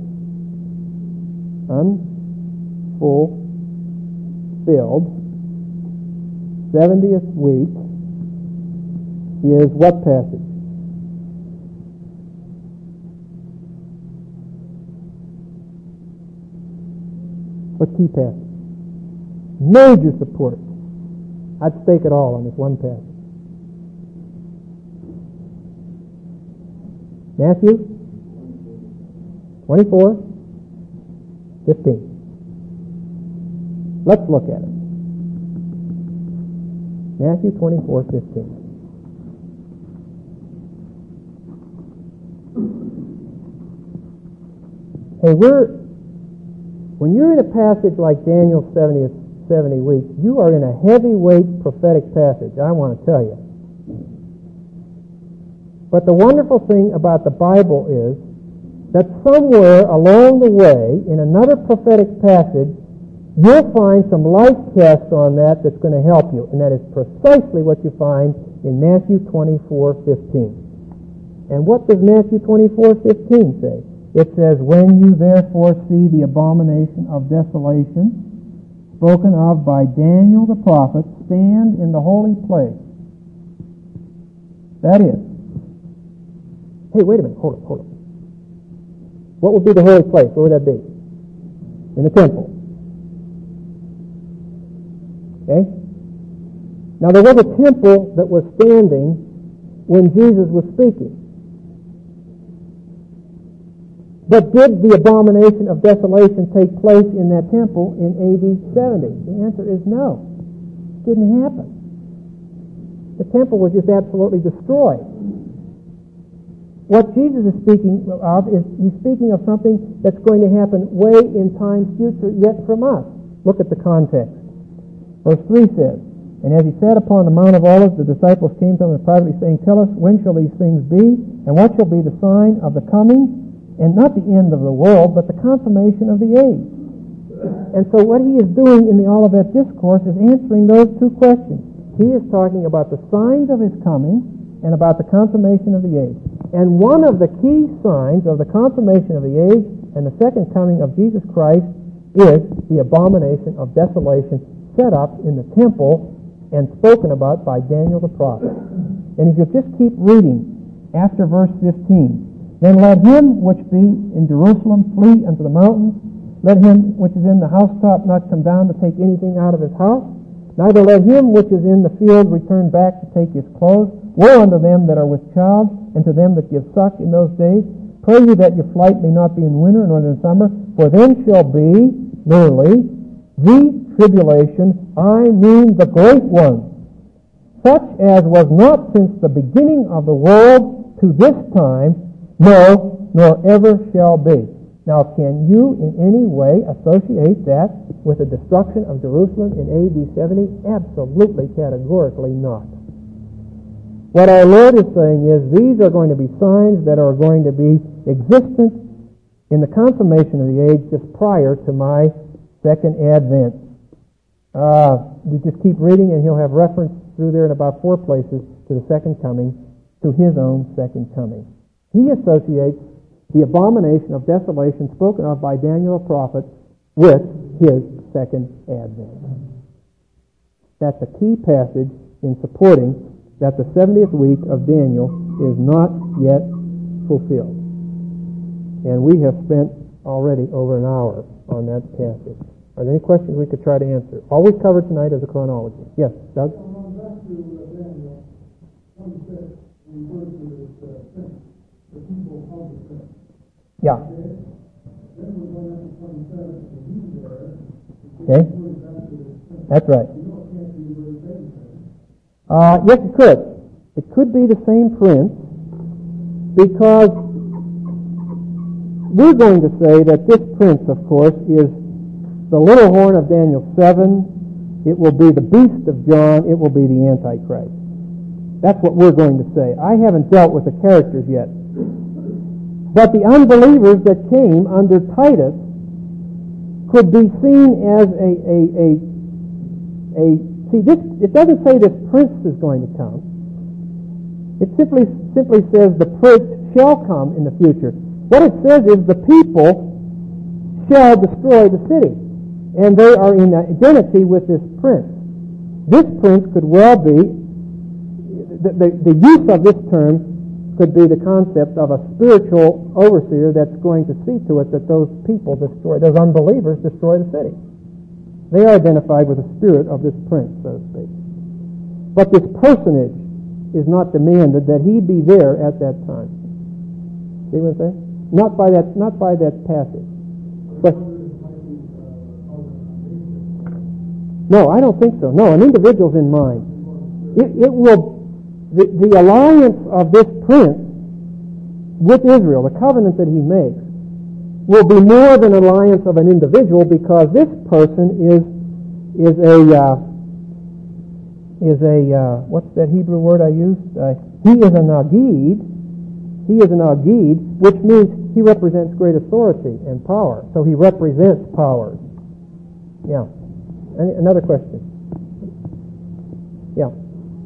70th week is what passage? What key passage? Major support. I'd stake it all on this one passage. Matthew 24:15. Let's look at it. Matthew 24:15. Hey, when you're in a passage like Daniel's 70 weeks, you are in a heavyweight prophetic passage, I want to tell you. But the wonderful thing about the Bible is that somewhere along the way, in another prophetic passage, you'll find some light cast on that that's going to help you. And that is precisely what you find in Matthew 24:15. And what does Matthew 24:15 say? It says, "When you therefore see the abomination of desolation, spoken of by Daniel the prophet, stand in the holy place." That is. Hey, wait a minute. Hold on. What would be the holy place? Where would that be? In the temple. Okay? Now there was a temple that was standing when Jesus was speaking. But did the abomination of desolation take place in that temple in AD 70? The answer is no. It didn't happen. the temple was just absolutely destroyed. What Jesus is speaking of is he's speaking of something that's going to happen way in time's future yet from us. Look at the context. Verse 3 says, "And as he sat upon the Mount of Olives, the disciples came to him privately, saying, Tell us, when shall these things be? And what shall be the sign of the coming?" And not the end of the world, but the consummation of the age. And so what he is doing in the Olivet Discourse is answering those two questions. He is talking about the signs of his coming and about the consummation of the age. And one of the key signs of the consummation of the age and the second coming of Jesus Christ is the abomination of desolation set up in the temple and spoken about by Daniel the prophet. And if you just keep reading after verse 15, "Then let him which be in Jerusalem flee unto the mountains. Let him which is in the housetop not come down to take anything out of his house. Neither let him which is in the field return back to take his clothes. Woe unto them that are with child, and to them that give suck in those days. Pray ye that your flight may not be in winter nor in summer, for then shall be," literally, "the tribulation, I mean the great one, such as was not since the beginning of the world to this time, no, nor ever shall be." Now, can you in any way associate that with the destruction of Jerusalem in AD 70? Absolutely, categorically not. What our Lord is saying is these are going to be signs that are going to be existent in the consummation of the age just prior to my second advent. We just keep reading and he'll have reference through there in about 4 places to the second coming, to his own second coming. He associates the abomination of desolation spoken of by Daniel the prophet with his second advent. That's a key passage in supporting that the 70th week of Daniel is not yet fulfilled. And we have spent already over an hour on that passage. Are there any questions we could try to answer? All we covered tonight is a chronology. Yes, Doug? Back to Daniel, 26, refers to this the people of the prince. Yeah. Okay. Then we're going up to 27, and he's there. Okay. That's right. You know it can't be the very same thing. Yes, it could. It could be the same prince, because we're going to say that this prince, of course, is the little horn of Daniel 7. It will be the beast of John. It will be the Antichrist. That's what we're going to say. I haven't dealt with the characters yet. But the unbelievers that came under Titus could be seen as see, this, it doesn't say this prince is going to come. It simply says the prince shall come in the future. What it says is the people shall destroy the city. And they are in identity with this prince. This prince could well be, the use of this term could be the concept of a spiritual overseer that's going to see to it that those people destroy, those unbelievers destroy the city. They are identified with the spirit of this prince, so to speak. But this personage is not demanded that he be there at that time. See what I'm saying? Not by that passage. But no, I don't think so. No, an individual's in mind. It will, the alliance of this prince with Israel, the covenant that he makes, will be more than an alliance of an individual, because this person is a what's that Hebrew word I used? He is an agid. He is an agid, which means he represents great authority and power. So he represents power. Yeah. Another question. Yeah.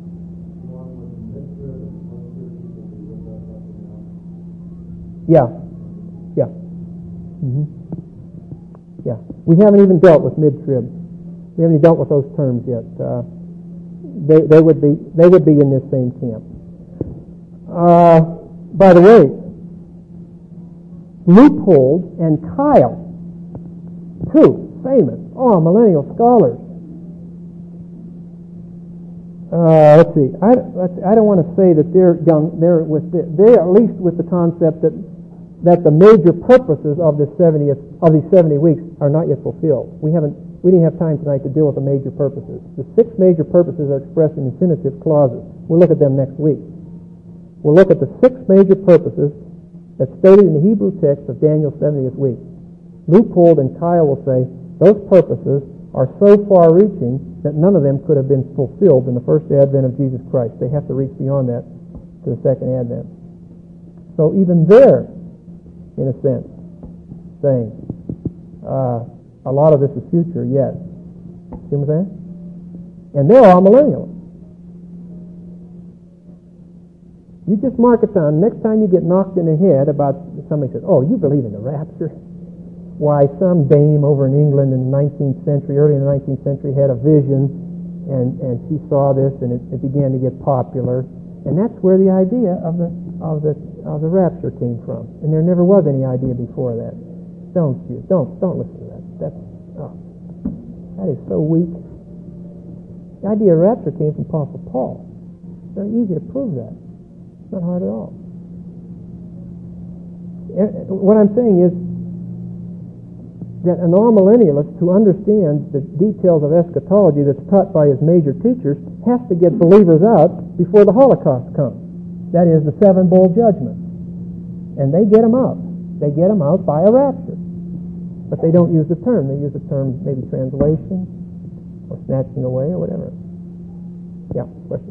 Yeah. Yeah. Mm-hmm. Yeah. We haven't even dealt with mid-trib. We haven't even dealt with those terms yet. They would be in this same camp. By the way, Leupold and Kyle, two famous millennial scholars. Let's see. I don't want to say that they're young. They're at least with the concept that the major purposes of these 70 weeks are not yet fulfilled. We haven't we didn't have time tonight to deal with the major purposes. The 6 major purposes are expressed in infinitive clauses. We'll look at them next week. We'll look at the 6 major purposes that's stated in the Hebrew text of Daniel's 70th week. Leupold and Kyle will say those purposes are so far-reaching that none of them could have been fulfilled in the first advent of Jesus Christ. They have to reach beyond that to the second advent. So even there, in a sense, saying a lot of this is future yet. See what I'm saying? And they're all millennials. You just mark it down. Next time you get knocked in the head about somebody says, "Oh, you believe in the rapture?" Why, some dame over in England in the 19th century, early in the 19th century, had a vision, and she saw this, and it began to get popular, and that's where the idea of the rapture came from. And there never was any idea before that. Don't listen to that. That is so weak. The idea of rapture came from Apostle Paul. It's very easy to prove that. It's not hard at all. What I'm saying is that an all-millennialist who understands the details of eschatology that's taught by his major teachers has to get believers out before the Holocaust comes. That is, the 7 bowl judgments. And they get them out. They get them out by a rapture. But they don't use the term. They use the term maybe translation or snatching away or whatever. Yeah, question?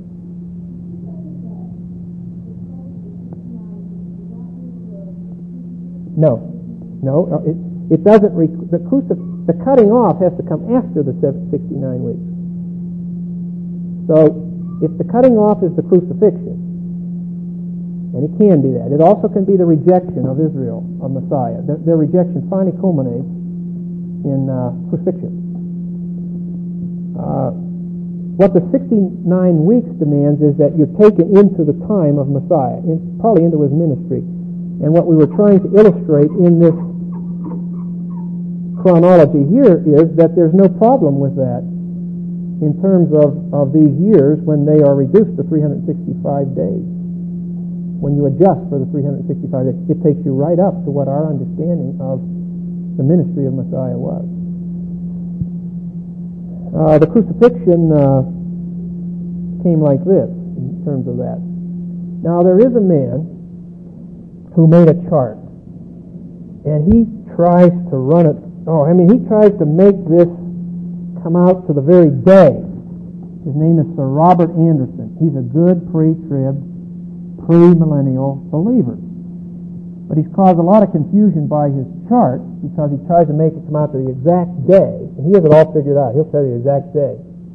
No. It doesn't. The cutting off has to come after the 69 weeks. So, if the cutting off is the crucifixion, and it can be that, it also can be the rejection of Israel, of Messiah. Their rejection finally culminates in crucifixion. What the 69 weeks demands is that you're taken into the time of Messiah, probably into his ministry. And what we were trying to illustrate in this chronology here is that there's no problem with that in terms of these years when they are reduced to 365 days. When you adjust for the 365 days, it takes you right up to what our understanding of the ministry of Messiah was. The crucifixion came like this in terms of that. Now there is a man who made a chart, and he tries to run it. He tries to make this come out to the very day. His name is Sir Robert Anderson. He's a good pre-trib, pre-millennial believer. But he's caused a lot of confusion by his chart because he tries to make it come out to the exact day. And he has it all figured out. He'll tell you the exact day.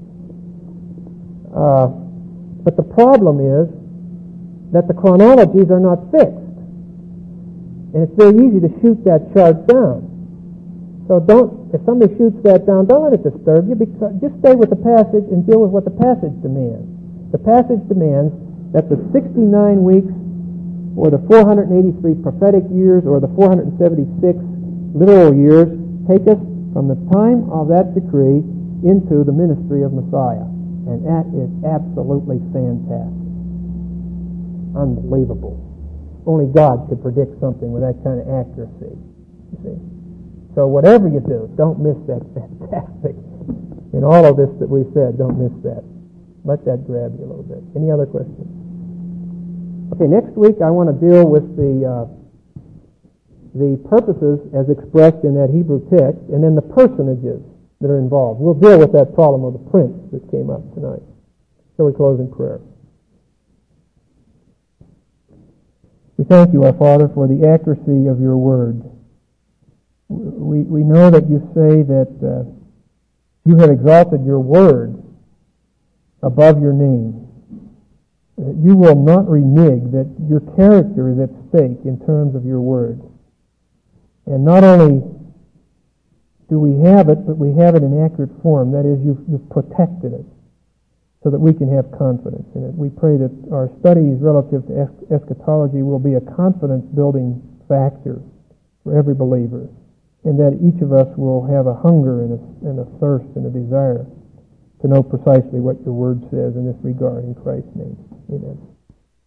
But the problem is that the chronologies are not fixed. And it's very easy to shoot that chart down. So if somebody shoots that down, don't let it disturb you, because just stay with the passage and deal with what the passage demands. The passage demands that the 69 weeks or the 483 prophetic years or the 476 literal years take us from the time of that decree into the ministry of Messiah. And that is absolutely fantastic. Unbelievable. Only God could predict something with that kind of accuracy. You see? So whatever you do, don't miss that fantastic. In all of this that we've said, don't miss that. Let that grab you a little bit. Any other questions? Okay, next week I want to deal with the purposes as expressed in that Hebrew text, and then the personages that are involved. We'll deal with that problem of the prince that came up tonight. So we close in prayer. We thank you, our Father, for the accuracy of your word. We know that you say that you have exalted your word above your name. You will not renege, that your character is at stake in terms of your word. And not only do we have it, but we have it in accurate form. That is, you've protected it so that we can have confidence in it. We pray that our studies relative to eschatology will be a confidence-building factor for every believer, and that each of us will have a hunger and a thirst and a desire to know precisely what your word says in this regard. In Christ's name, amen.